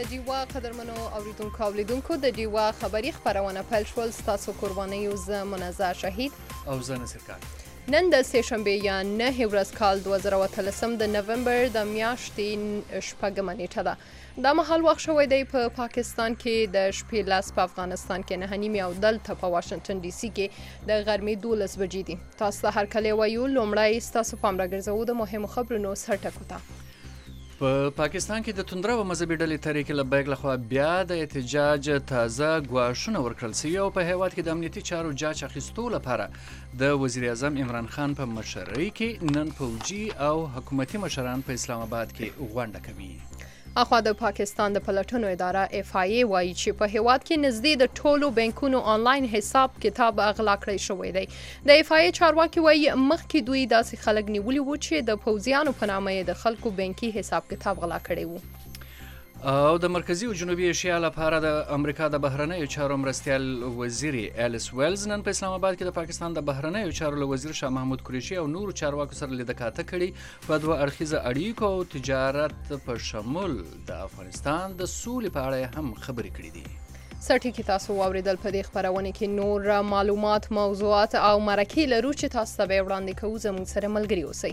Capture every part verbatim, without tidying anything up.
ډیوا قدرمنو اوریدونکو او لیدونکو د ډیوا خبری خبرونه پیل شول. ستاسو قربانیو زه منزه شهید او زه نصر کار. نن د سه شنبه یا نه ورځ کال دوه زره اتلسم د نومبر د میاشتې شپږمه نیټه ده. دا مهال وخت شوی دی په پا پاکستان کې د شپې لاس، په افغانستان کې نه نیمې او دلته په واشنگټن ډي سي کې د غرمې دولس بجې دي. تاسو ته هرکلی وایو. لومړی ستاسو پام راګرځوو د مهمو خبرونو سرټکو ته. په پاکستان کې د توندره و مذهبي ډلې تحریک لبیک لخوا بیا د احتجاج تازه ګواښونه ورکړل شوي او په هیواد کې د امنیتي چارو جاج اخیستو لپاره د وزیر اعظم عمران خان په مشرۍ کې نن پوځي او حکومتي مشران په اسلام آباد کې غونډه کوي. اخوا د پاکستان د پلټنو اداره اف آی ای وایي چې په هیواد کې نږدې د ټولو بانکونو آنلاین حساب کتاب اغلا کړی شوی دی. د اف آی ای چارواکي وایي مخکې دوی داسې خلک نیولي وو چې د پوځیانو په نامه د خلکو بانکي حساب کتاب غلا کړی وو. او د مرکزي او جنوبي ایشیا لپاره د امریکا د بهرنیو چارو مرستیال وزیر الیس ویلز نن په اسلام آباد کې د پاکستان د بهرنیو چارو له وزیر شاه محمود قریشي او نورو چارواکو سره لیدکاته کړي. په دوه اړخیزه اړیکو او تجارت په شمول د افغانستان د سولې په اړه هم خبرې کړې دي. سرټیکي تاسو واوریدل. په دې خبرونه کې نور معلومات، موضوعات او مرکې لرو چې تاسو ته به وړاندې کوو. زموږ سره ملګري اوسئ.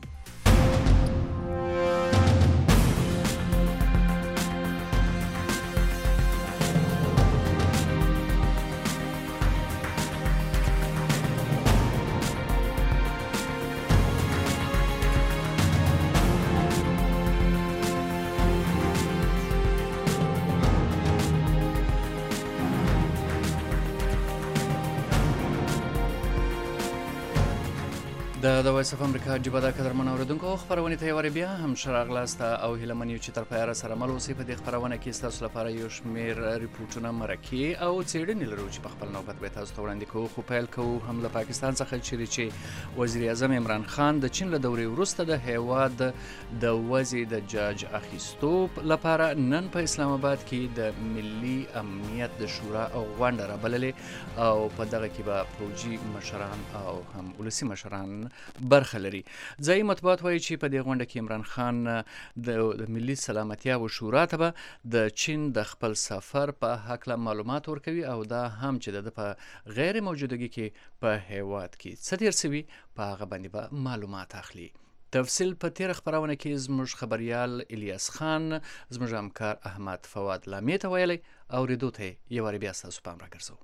د د وایس اف امریکا جبه د قدرمن اوریدونکو خبرونه ته یوارې بیا هم ښه راغلاست او هیله من یو چې تر پایه سره مل اوسئ. په دې خبرونه کې ستاسو لپاره یو شمېر ریپورټونه، مرکې او څېړنې لرو چې په خپل نوبت به تاسو ته وړاندې کوو. خو پیل کوو هم له پاکستان څخه چیرې چې وزیر اعظم عمران خان د چین له دورې وروسته د هیواد د وضع د جاج اخیستو لپاره نن په اسلام آباد کې د ملي امنیت د شورا غونډه رابللې او په دغه کې به پوځي مشران او هم ولسي مشران برخه لري. ځایي مطبوعات وایي چې په دې غونډه کې عمران خان د ملي سلامتیا و شورا ته به د چین د خپل سفر په هکله معلومات ورکوي او دا هم چې د په غیر موجودګي کې په هیواد کې څه تیر شوي په هغه باندې به معلومات اخلي. تفصیل په تیر خبرونه کې زموږ خبريال الیاس خان زموږ همکار احمد فواد لامی ته ویلي او ریدو ته یو ور بیا تاسو پام راګرځو.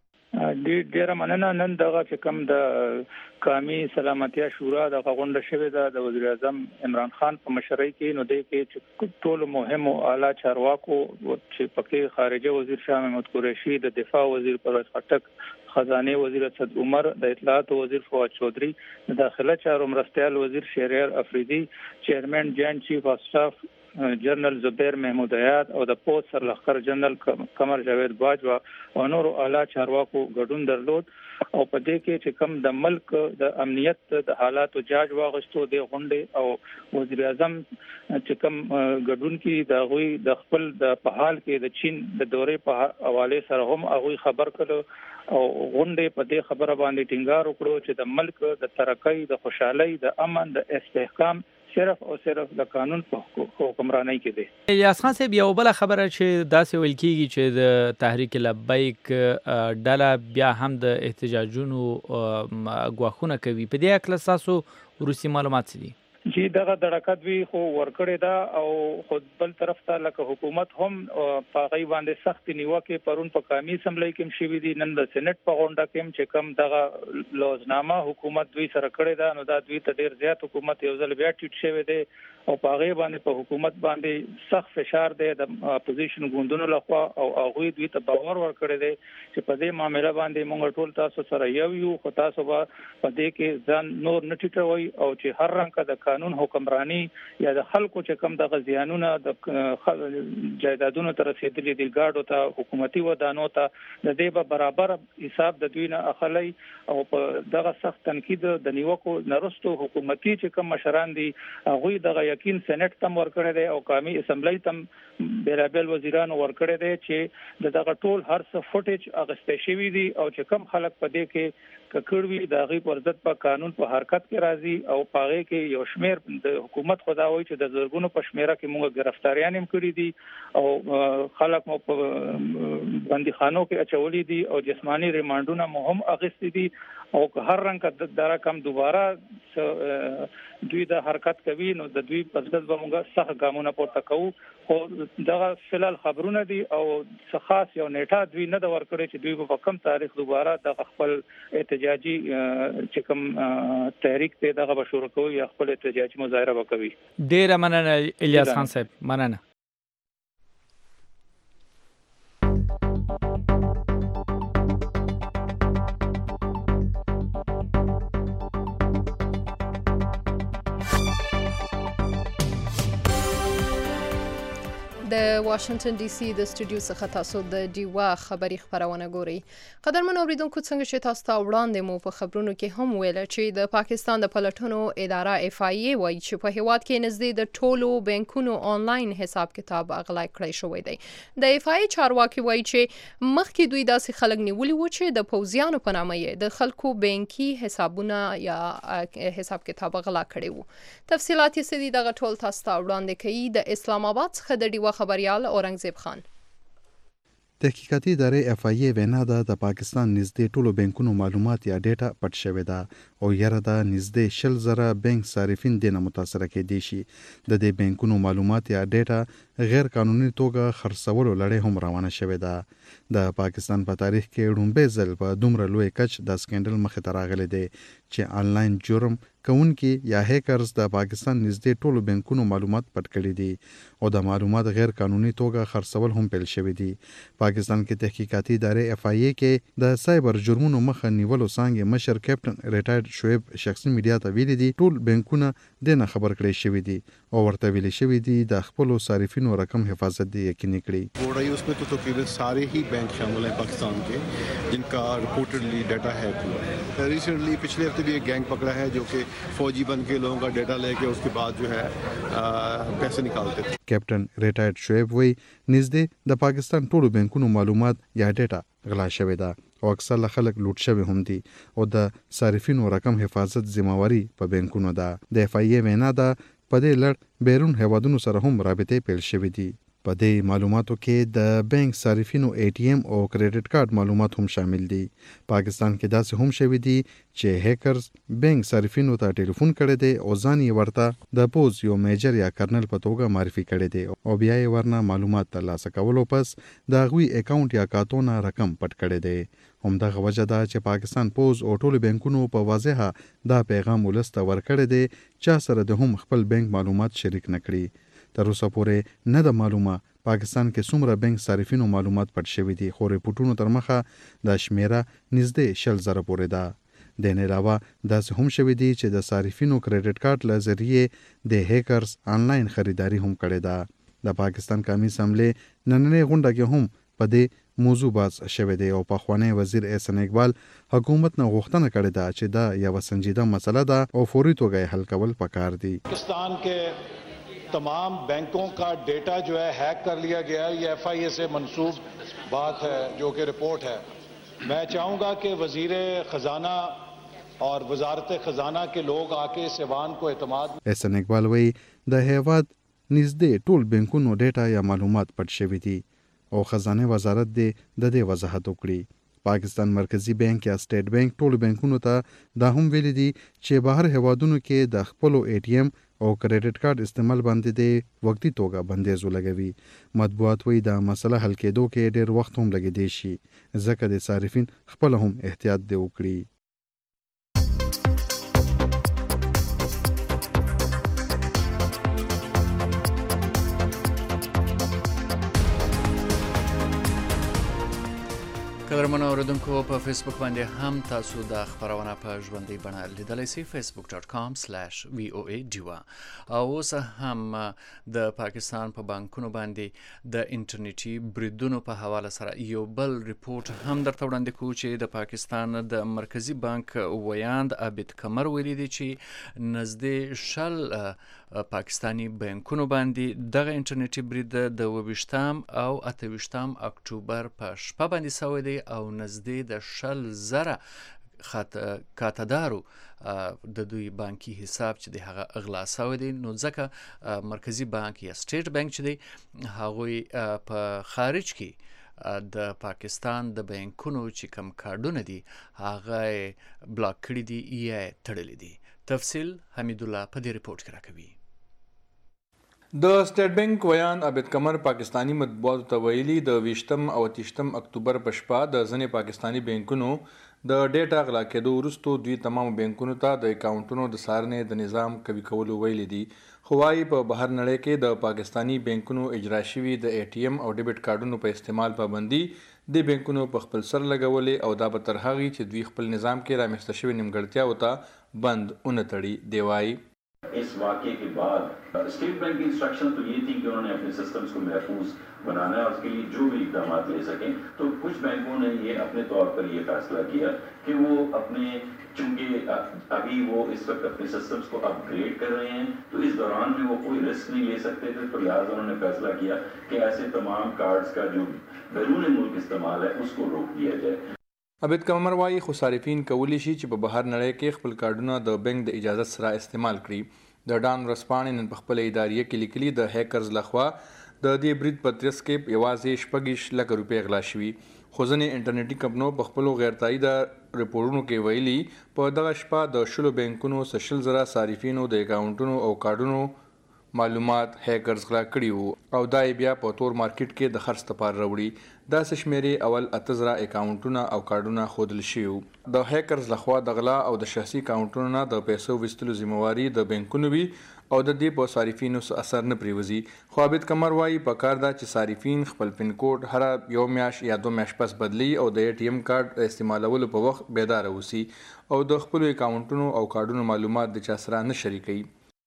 د ډیره مننه. نن دغه چې کوم د قومي سلامتیا شورا د غونډه شوې ده د وزیر اعظم عمران خان په مشرۍ کې، نو د کې چې ټول مهم او اعلی چارواکو چې پکې خارجه وزیر شاه محمود قریشي، د دفاع وزیر پرویز خټک، خزانه وزیر اسد عمر، د اطلاعات وزیر فواد چودھری، د داخله چارو مرستیال وزیر شهریار افریدي، چیرمن جوائنٹ چیف اف سٹاف جنرال زبیر محمود حیات او د پوز سرلښکر جنرال قمر جاوید باجوا او نور اعلی چارواکو ګډون درلود. او په دې کې چې کوم د ملک د امنیت د حالاتو جاج واغشتو د غونډې او وزیر اعظم چې کوم ګډون کې د غوي د خپل د په حال کې د چین د دورې په حواله سره هم هغه خبر کړو او غونډې په دې خبره باندې ټینګار وکړو چې د ملک د ترقۍ، د خوشحالۍ، د امن، د استحکام صرف او صرف د قانون په حکمرانۍ کې دی. الیاس خان صاحب، یو بل خبره چې داسې ویل کیږي چې د تحریک لبیک ډله بیا هم د احتجاجونو غواخونه کوي. په دې اړه تاسو روسي معلومات څه دي؟ چې دغه دړکد وی خو ورکړې ده او خود بل طرف ته لکه حکومت هم په غي باندې سخت نیوکه پرون په قومي اسمبلی کې شوې دي. نن د سېنات په غونډه کې چې کم دغه لوزنامه حکومت دوی سره کړې ده، نو دا دوی ته ډیر زیات حکومت یو ځل بیا ټیټ شوی دی او په غي باندې په حکومت باندې سخت فشار دی د اپوزیشن ګوندونو لخوا او هغه دوی ته باور ورکړی دی چې په دې معاملې باندې موږ ټول تاسو سره یو یو خو تاسو به په دې کې ځان نور نه ټیټوي او چې هر رنګ د قانون حکمرانی یا د خلکو چې کم د غزيانونو د جایدادونو تر رسیدلي دي ګاډو ته حکومتي ودانو ته د دې به برابر حساب د دوی نه اخلي او په دغه سخت تنقید د نیوکو نرستو حکومتي چې کم مشران دي هغه دغه مالکین سېنات تم ورکړی دی او قومي اسمبلی تم بیرابل وزیرانو ورکړی دی چې دغه ټول هر څه فوټیج اغستې شوی دي او چې کم خلک په دې کې ککړوي د غي پر ضد په قانون په حرکت کې راځي او پاره کې یو شمیر د حکومت خدا وایي چې د زرګونو په شمیره کې موږ گرفتاریان هم کړی دي او خلک مو په بندیخانو کې اچولي دي او جسمانی ریمانډونه مو هم اغستې دي او هر رنګ د رقم دوباره دوی د حرکت کوي نو د دوی په ضد به موږ سخت ګامونه پورته کوو خو دغه فلال خبرونه دي او خاص یو نیټه دوی نه د ورکړي چې دوی په کم تاریخ دوباره د خپل احتجاجي چې کوم تحریک ته دغه بشور کوي یا خپل احتجاجي مظاهره وکوي. ډیره مننه الیاس خان صاحب، مننه. د واشنگټن ډي سي د سټوډیو څخه تاسو د ډیوا خبري خبرونه ګوري. قدرمن اوریدونکو څنګه چې تاسو ته وړاندې مو په خبرونو کې هم ویل چې د پاکستان د پلټنو اداره اف آی ای وایي چې په هیواد کې نږدې د ټولو بانکونو آنلاین حساب کتاب اغلا کړی شوی دی. د اف آی ای چارواکي وایي چې مخکې دوی داسې خلک نیولي و چې د پوځیانو په نامه یې د خلکو بانکي حسابونه یا حساب کتاب اغلا کړی وو. تفصيلات یې سدي دغه ټول تاسو ته وړاندې کوي د اسلام آباد څخه د ډیوا خبريال اورنګزیب خان. تحقیقاتي ادارې اف آی ای وینا ده د پاکستان نږدې ټولو بانکونو معلومات یا ډیټا پټ شوی ده او یره ده نږدې شل زره بانک صارفین دینه متاثر کېدي شي. د دې بانکونو معلومات یا ډیټا غیر قانوني توګه خرڅولو لړۍ هم روانه شوې ده. د پاکستان په تاریخ کې لومړی ځل په دومره لوی کچ د سکینډل مخې ته راغلی دی چې آنلاین جرم کوونکي یا هیکرز د پاکستان نږدې ټولو بانکونو معلومات پټ کړي دي او د معلومات غیر قانوني توګه خرڅول هم پیل شوی دي. پاکستان کې تحقیقاتي ادارې اف آی ای کې د سایبر جرمونو مخه نیولو څنګه مشر کیپټن ریټایرډ شعیب شخصي میډیا ته ویلي دي ټول بانکونه دنه خبر کړی شوی دي او ورته ویلي شوی دي د خپل صارفینو رقم حفاظت دی یقیني کړي. बोर्ड आई उसमें तो तकरीबन सारे ही बैंक शामिल हैं पाकिस्तान के जिनका रिपोर्टेडली डाटा हैक हुआ है. रिसेंटली पिछले हफ्ते भी एक गैंग पकड़ा है जो कि फौजी बन के लोगों का डाटा लेके उसके बाद जो है आ, पैसे निकालते थे. کیپټن ریټایرډ شعیب وی نږدې د پاکستان ټولو بانکونو معلومات یا ډیټا غلا شوی ده او اکثر خلک لوټ شوی هم دي او د صارفینو رقم حفاظت ذمہواری په بانکونو ده. د اف آی ای وینا ده په دې لړ بیرون هیوادونو سره هم رابطې پیل شوې دي. په دې معلوماتو کې د بانک صارفینو ای ټی ایم او کریډټ کارت معلومات هم شامل دي. پاکستان کې داسې هم شوی دي چې هیکرز بانک صارفینو ته ټلیفون کړی دی او ځان یې ورته د پوز یو میجر یا کرنل په توګه معرفي کړی دی او بیا یې ورنه معلومات ترلاسه کولو پس د هغوی اکاونټ یا کارتونه رقم پټ کړی دی. همدغه وجه ده چې پاکستان پوز او ټولو بانکونو په واضحه دا پیغام ولسته ورکړی دی چا سره د هم خپل بانک معلومات شریک نکړي. تر اوسه پورې نه د معلومه پاکستان کې څومره بانک صارفینو معلومات پټ شوي دي خو ریپورټونو تر مخه د شمیره نږدې شل زره پورې ده. د نه علاوه داسې هم شوي دي چې د صارفینو کریډټ کارت له ذریعې د هیکرز آنلاین خریداري هم کړې ده. د پاکستان قومي اسمبلی نننۍ غونډه کې هم په دې موضوع باز شوی دی او پخوانی وزیر احسان اقبال حکومت نه غوښتنه کړې ده چې دا یو سنجیده مسله ده او فوري توګه حل کول پکار دي. पाकिस्तान के तमाम बैंकों का डेटा जो है हैक कर लिया गया है. ये एफ आई ए से मंसूब बात है जो कि रिपोर्ट है. मैं चाहूँगा कि वजीर ख़जाना और वजारत ख़जाना के लोग आके इस ऐवान को एतमाद. احسان اقبال وی د هیواد نږدې ټول بانکونو ډیټا یا معلومات پټ شوي دي او خزانه وزارت دې د دې وضاحت وکړي. پاکستان مرکزی بانک یا سټیټ بانک ټول بانکونو ته دا هم ویلي دي چې بهر هیوادونو کې د خپل ای ټی ایم او کریډټ کارت استعمال باندې د وقتی توګه بندیز ولګوي. مطبوعات وی دا مسله حل کېدو کې ډېر وخت هم لګیدي شي ځکه د صارفین خپل هم احتیاط دی وکړي. قدرمنو اوریدونکو په فیسبوک باندې هم تاسو د خبرونه په ژوندۍ بڼه لیدلی سئ facebook dot com slash v o a ډیوا. او اوس هم د پاکستان په بانکونو باندې د انټرنیټي بریدونو په حواله سره یو بل ریپورت هم درته وړاندې کوو چې د پاکستان د مرکزی بانک ویاند عابد قمر ویلي دی چې نږدې شل پاکستاني بانکونو باندې دغه انټرنیټي برید د اوویشتم او اتهویشتم اکتوبر په شپه باندې سوی دی او نږدې د شل زره خاط کاتدارو د دوی بانکي حساب چې د هغه اغلا سوی دی. نو ځکه مرکزی بانک یا سټیټ بانک چې دی هغوی په خارج کې د پاکستان د بانکونو چې کم کارډونه دي هغه بلاک کړي دي یا تړلي دي. تفصیل حمید الله په دې ریپورت کې راکوي. د سټیټ بانک ویان عبید قمر پاکستانی مطبوعاتو ته ویلي د ویشتم او اتیشتم اکتوبر په شپه د ځینې پاکستانی بانکونو د ډیټا غلا کېدو وروسته دوی تمام بانکونو ته د اکاونټونو د څارنې د نظام قوي کولو ویلي دي. خو وايي په بهر نړۍ کې د پاکستانی بانکونو اجرا شوي د ای ټي ایم او ډیبټ کارډونو په استعمال پابندي د بانکونو په خپل سر لګولې او دا به تر هغې چې دوی خپل نظام کې رامنځته شوي نیمګړتیاوو ته بند ونه تړي. دی وايي इस वाक़े के बाद स्टेट बैंक की इंस्ट्रक्शन तो ये थी कि उन्होंने अपने सिस्टम्स को महफूज बनाना है और उसके लिए जो भी इकदाम ले सकें. तो कुछ बैंकों ने ये अपने तौर पर ये फैसला किया कि वो अपने चूँकि अभी वो इस वक्त अपने सिस्टम्स को अपग्रेड कर रहे हैं तो इस दौरान में वो कोई रिस्क नहीं ले सकते थे. तो लिहाजा उन्होंने फैसला किया कि ऐसे तमाम कार्ड्स का जो बैरून मुल्क इस्तेमाल है उसको रोक दिया जाए. عبید قمر وايي خو صارفین کولی شي چې په بهر نړۍ کې خپل کارډونه د بانک د اجازت سره استعمال کړي. د ډان ورځپاڼې نن په خپل اداریه کې لیکلي د هیکرز لخوا د دې برید په ترڅ کې یوازې شپږ لک روپۍ غلا شوي. خو ځینې انټرنیټي کمپنو په خپلو غیر تاییده ریپورټونو کې ویلي په دغه شپه د شلو بانکونو څخه شل زره صارفینو د اکاونټونو او کارډونو معلومات هیکرز غلا کړي وو او دا بیا په تور مارکیټ کې د خرڅ لپاره راوړي. داسې شمیرې اول اته زره اکاونټونه او کارډونه ښودل شوي. د هیکرز لخوا د غلا او د شخصي اکاونټونو نه د پیسو ویستلو ذمہواري د بانکونو وي او د دې په صارفینو څه اثر نه پریوزي. خو عبید قمر وايي پکار ده چې صارفین خپل پین کوډ هر یو میاشت یا دو میاشت پس بدلی او د ای ټي ایم کارت استعمالولو په وخت بیدار اوسي او د خپل اکاونټونو او کارډونو معلومات د چا سره نه شریکوي.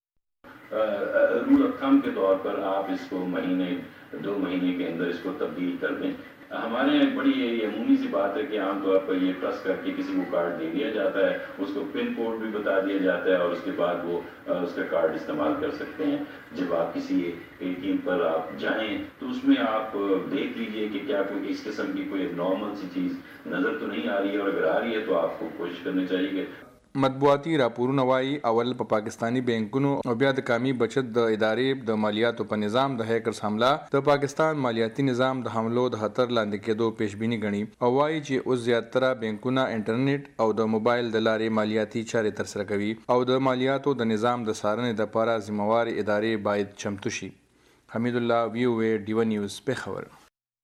रूल ऑफ थंब के तौर पर आप इसको महीने दो महीने के अंदर इसको तब्दील कर दें. हमारे यहाँ बड़ी ये अमूमी सी बात है कि आमतौर पर ये ट्रस्ट करके किसी को कार्ड दे दिया जाता है, उसको पिन कोड भी बता दिया जाता है और उसके बाद वो उसका कार्ड इस्तेमाल कर सकते हैं. जब आप किसी एटीएम पर आप जाएं तो उसमें आप देख लीजिए कि क्या कोई इस किस्म की कोई नॉर्मल सी चीज़ नज़र तो नहीं आ रही है और अगर आ रही है तो आपको कोशिश करनी चाहिए कि مطبوعاتي راپورونه وايي اول په پاکستانی بانکونو او بیا د قومي بچت د ادارې د مالیاتو په نظام د هیکرز حمله د پاکستان مالیاتي نظام د حملو د خطر لاندې کېدو پیشبینی غني او وايي چې اوس زیاتره بانکونه انټرنیټ او د موبایل د لارې مالیاتي چارې ترسره کوي او د مالیاتو د نظام د څارنې لپاره ذمہوار ادارې باید چمتو شي. حمید الله وی او ای ډیو نیوز پیښور.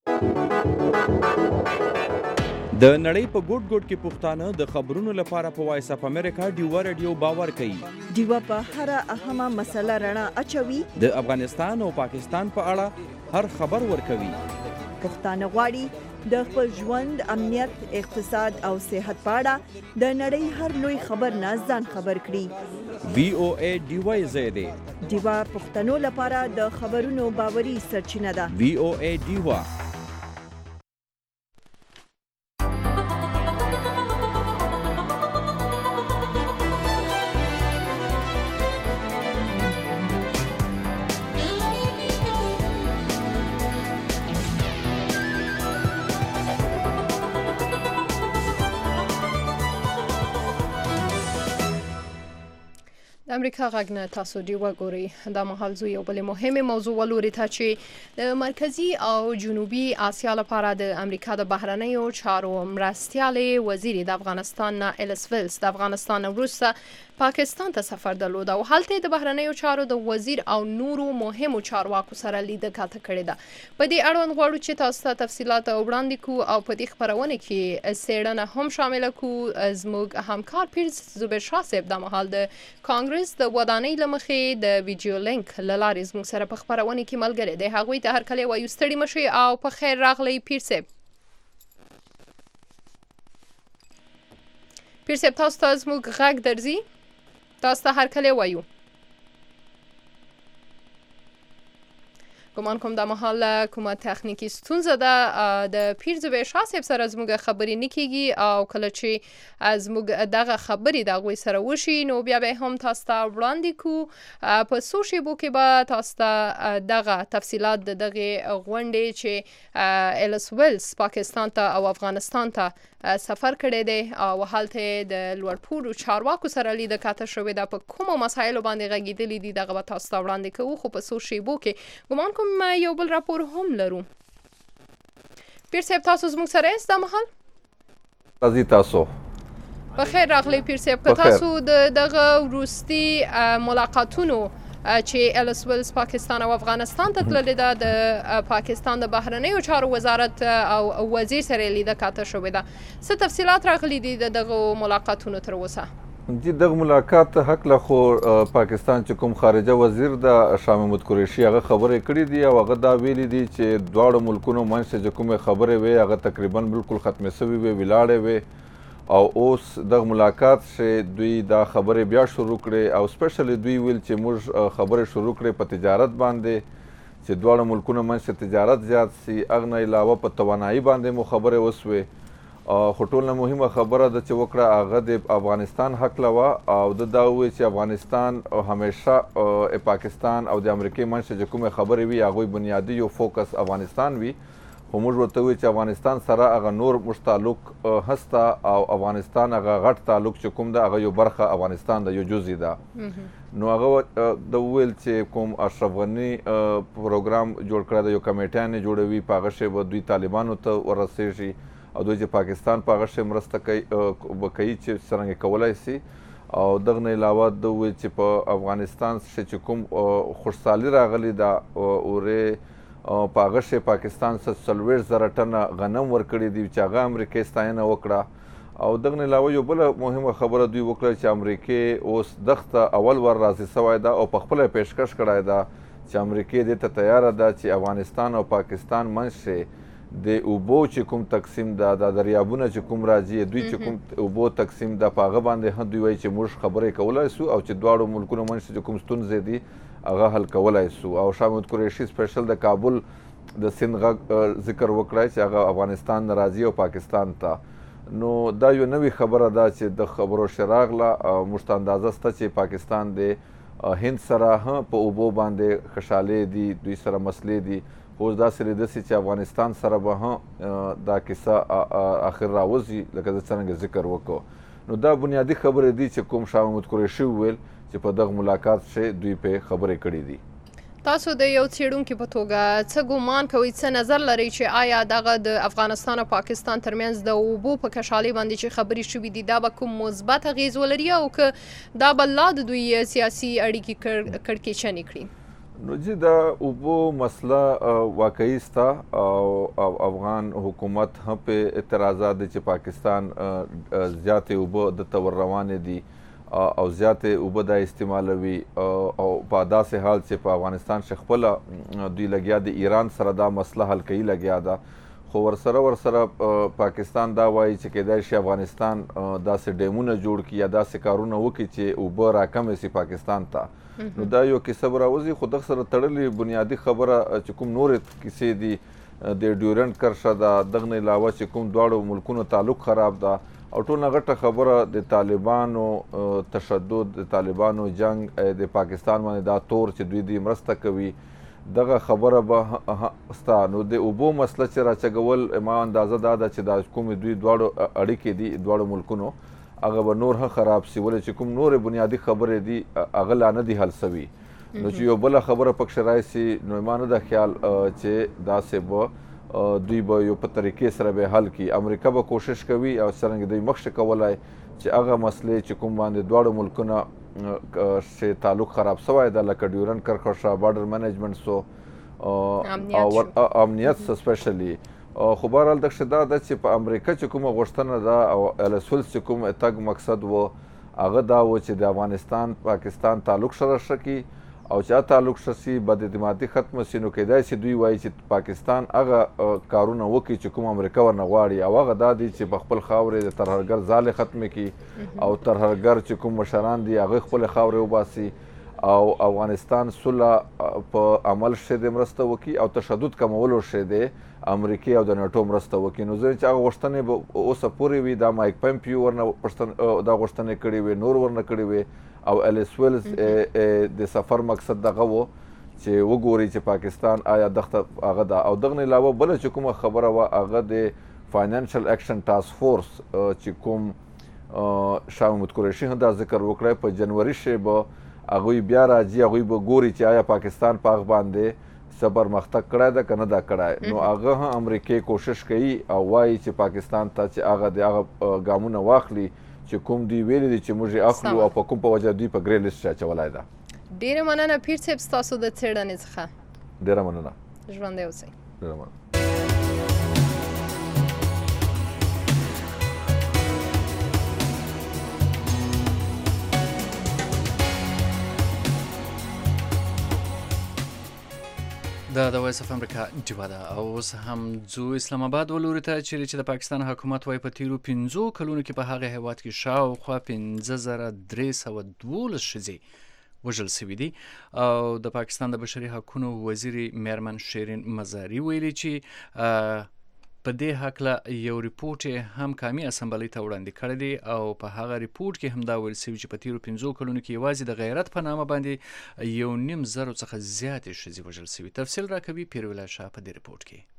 د نړۍ په ګوټ ګوټ کې پښتانه د خبرونو لپاره په وایس اف امریکا ډیوا رادیو باور کوي. ډیوا په هر اهمه مسله رڼا اچوي. د افغانستان او پاکستان په اړه هر خبر ورکوي. پښتانه غواړي د خپل ژوند، امنیت، اقتصاد او صحت په اړه د نړۍ هر لوی خبر نه ځان خبر کړي. وی او ای ډیوا زیاده ډیوا پښتنو لپاره د خبرونو باوري سرچینه ده. وی او ای ډیوا. د امریکا غږ نه تاسو دی وګورئ. دا مهال زو یو بل مهمه موضوع ولوري ته چې د مرکزی او جنوبي اسیا لپاره د امریکا د بهرنیو چارو مرستیالي وزیر د افغانستان نه الیس ویلز د افغانستان وروسته پاکستان ته سفر درلود او هلته د بهرنیو چارو د وزیر او نورو مهمو چارواکو سره لیدل کاته کړې ده. په دې اړوند غواړو چې تاسو ته تفصيلات او وړاندې کو او په دې خبرونه کې سیړنه هم شامل کو. زموږ همکار پیرز زبیر شاه صاحب د مهال د کانګرس د ودانۍ لمخې د ویډیو لینک لارې زموږ سره په خبرونه کې ملګری دی. هغوی ته هر کله وایو ستړي مشي او په خیر راغلی پیر صاحب. پیر صاحب تاسو ته زموږ غږ درځي؟ تاسو ته هر کله وایو. ګمان کوم د مهال کومه تخنیکی ستونزه ده د پیرزوی شاه صاحب سره زموږ خبرې نه کیږي او کله چې زموږ دغه خبرې د هغوی سره وشي نو بیا به هم تاسو ته وړاندې کو په څو شیبو کې به تاسو ته دغه تفصیلات د دغه غونډې چې ایلس ویلز پاکستان ته او افغانستان ته سفر کړی دی او هلته د لوړپوړو چارواکو سره لیده کاته شوې ده په کومو مسایلو باندې غږېدلي دي دغه به تاسو ته وړاندې کوو خو په څو شیبو کې ګمان کوم یو بل راپور هم لرو. پیر صاحب تاسو زموږ سره یاست دا مهال؟ راځي تاسو بخیر راغلی پیر صاحب که تاسو د دغه وروستي ملاقاتونو چې ایلس ویلز پاکستان او افغانستان ته تللی ده د پاکستان د بهرنیو چارو وزارت او وزیر سره لیده کاته شوې ده څه تفصیلات راغلي دي د دغه ملاقاتونو تر اوسه؟ جی دغه ملاقات حق خو پاکستان چې کوم خارجه وزیر د شاه محمود قریشي هغه خبرې کړې دي او هغه دا ویلي دي چې دواړو ملکونو منځ چې کومې خبرې وې هغه تقریبا بالکل ختمې سوي وې ولاړې وې او اوس دغه ملاقات چې دوی دا خبرې بیا شروع کړې او سپیشلی دوی ویل چې موږ خبرې شروع کړې په تجارت باندې چې دواړو ملکونو منځ تجارت زیات سي هغه نه علاوه په توانایي باندې مو خبرې وسوې خو ټول نه مهمه خبره ده چې وکړه هغه د افغانستان حق لوه او د دا وویل چې افغانستان همیشه پاکستان او د امریکې منځ چې کومې خبرې وي هغوی بنیادي یو فوکس افغانستان وي خو موږ ورته وایو چې افغانستان سره هغه نور موږ تعلق هسته او افغانستان هغه غټ تعلق چې کوم ده هغه یو برخه افغانستان ده یو جزء ده نو هغه د وویل چې کوم اشرف غني پروګرام جوړ کړی ده یو کمیټیان یې جوړوي په هغه شی به دوی طالبانو ته ورسیږي او دوی چې پاکستان په هغه شی مرسته کوي به کوي چې څرنګه کولی سي او دغه نه علاوه د وویل چې په افغانستان چې کوم خوشحالي راغلې ده اورې په هغه شی پاکستان څخه څلوېښت زره ټنه غنم ورکړي دي چې هغه امریکې ستاینه وکړه او دغه نه علاوه یو بله مهمه خبره دوی وکړه چې امریکې اوس دغه ته اول ور راضي سوی ده او په خپله پیشکش کړی ده چې امریکې دې ته تیاره ده چې افغانستان او پاکستان منځ د اوبو چې کوم تقسیم ده د دریابونه چې کوم راځي دوی چې کوم اوبو تقسیم ده په هغه باندې هم دوی وایي چې موږ خبرې کولی سو او چې دواړو ملکونو منځ چې کوم ستونزې دي هغه حل کولی سو او شاه محمود قریشي سپیشل د کابل د سیند غږ ذکر وکړی چې هغه افغانستان نه راځي او پاکستان ته نو دا یو نوې خبره ده چې د خبرو ش راغله موږ ته اندازه شته چې پاکستان د هند سره هم په اوبو باندې خوشحالۍ دي دوی سره مسلې دي اوس داسې لیده سي چې افغانستان سره به هم دا کیسه اخر راوځي لکه زه څرنګه ذکر وکړو نو دا بنیادي خبرې دي چې کوم شاه محمود قریشي وویل چې په دغه ملاقات چې دوی په خبرې کړې دي. تاسو د یو څېړونکي په توګه څه ګومان کوئ څه نظر لرئ چې آیا دغه د افغانستان او پاکستان ترمنځ د اوبو په کشالۍ باندې چې خبرې شوي دي دا به کوم مثبت اغیز ولري او که دا به لا د دوی سیاسي اړیکې کړکېچنې کړي؟ نو جی دا اوبو مسله واقعي سته او افغان حکومت هم په اعتراضات دي چې پاکستان زیاتې اوبه دته ور روانې دي او زیاتې اوبه دا استعمالوي او په داسې حال چې په افغانستان چې خپله دوی لګیا د ایران سره دا مسله حل کوي لګیا ده خو ورسره ورسره پاکستان دا وایي چې کیدای شي افغانستان داسې ډیمونه جوړ کړي یا داسې کارونه وکړي چې اوبه راکمې سي پاکستان ته نو دا یو کیسه به راوځي خو دغه سره تړلې بنیادي خبره چې کوم نورې کیسې دي د ډیورنټ کرښه ده دغه نه علاوه چې کوم دواړو ملکونو تعلق خراب ده او ټول نه غټه خبره د طالبانو تشدد د طالبانو جنگ د پاکستان باندې دا تور چې دوی دې مرسته کوي دغه خبره به ستا نو د اوبو مسله چې راچګول ما اندازه دا ده چې دا کومې دوی دواړو اړیکې دي دواړو ملکونو هغه به نور هم خراب سي ولې چې کوم نورې بنیادي خبرې دي هغه لا نه دي حل سوي نو چې یو بله خبره پکښې راشي نو ما نه ده خیال چې داسې به دوی به یو په طریقې سره به حل کړي امریکا به کوشش کوي او څرنګه دوی مخکې کولی چې هغه مسلې چې کوم باندې دواړو ملکونه چې تعلق خراب سوی ده لکه ډیورنټ کرښه بارډر منیجمنټ سو او امنیت سو سپیشلی خو بهرحال دغه دا ده چې په امریکا چې کومه غوښتنه ده او ایلس ویلز چې کوم تګ مقصد و هغه دا و چې د افغانستان پاکستان تعلق سره ښه کړي او چې تعلق ښه سي بد اعتمادي ختمه سي نو کیدای سي دوی وایي چې پاکستان هغه کارونه وکړي چې کوم امریکا ورنه غواړي او هغه دا دی چې په خپل خاورې د ترهګر ځالې ختمې کړي او ترهګر چې کوم مشران دي هغه خپل خاورې وباسي او افغانستان صلح په عمل شې د مرسته وکړي او تشدد کمولو شې د امریکا او د ناتو مرسته وکړي. نو زه چې هغه غوښتنې به اوسه پورې وي دا مایک پمپیو ورنه دا غوښتنې کړې وي نور ورنه کړې وي او الیس ویلز د سفر مقصد دغه و چې وګوري چې پاکستان آیا دغه هغه ده. او دغه نه علاوه بله چې کومه خبره وه هغه د فاینانشل اکشن ټاسک فورس چې کوم شاه محمود قریشي هم دا ذکر وکړی په جنوري شې به هغوی بیا راځي هغوی به ګوري چې آیا پاکستان په هغه باندې څه پرمختګ کړی ده که نه ده کړی. نو هغه هم امریکې کوشش کوي او وایي چې پاکستان ته چې هغه د هغه ګامونه واخلي چې کوم دوی ویلي دي چې موږ یې اخلو او په کوم په وجه دوی په ګرې لیست کې اچولی ده. ډېره مننه پیر صاحب ستاسو د څېړنې څخه. ډېره مننه. ژوندی اوسئ. ډېره مننه. دا د وایس اف امریکا ډیوه ده او اوس هم ځو اسلام آباد ولوري ته چیرې چې د پاکستان حکومت وایي په تیرو پنځو کلونو کې په هغه هیواد کې شاوخوا پنځه زره درې سوه دولس ښځې وژل سوي دي. او د پاکستان د بشري حقونو وزیر میرمن شیرین مزاري ویلي چې په دې هکله یو ریپورټ یې هم قومي اسمبلۍ ته وړاندې کړی دی او په هغه ریپورټ کې هم دا ویل سوي چې په تیرو پنځو کلونو کې یوازې د غیرت په نامه باندې یو نیم زرو څخه زیاتې ښځې وژل سوي. تفصیل راکوي پیروله شاه په دې ریپورټ کې.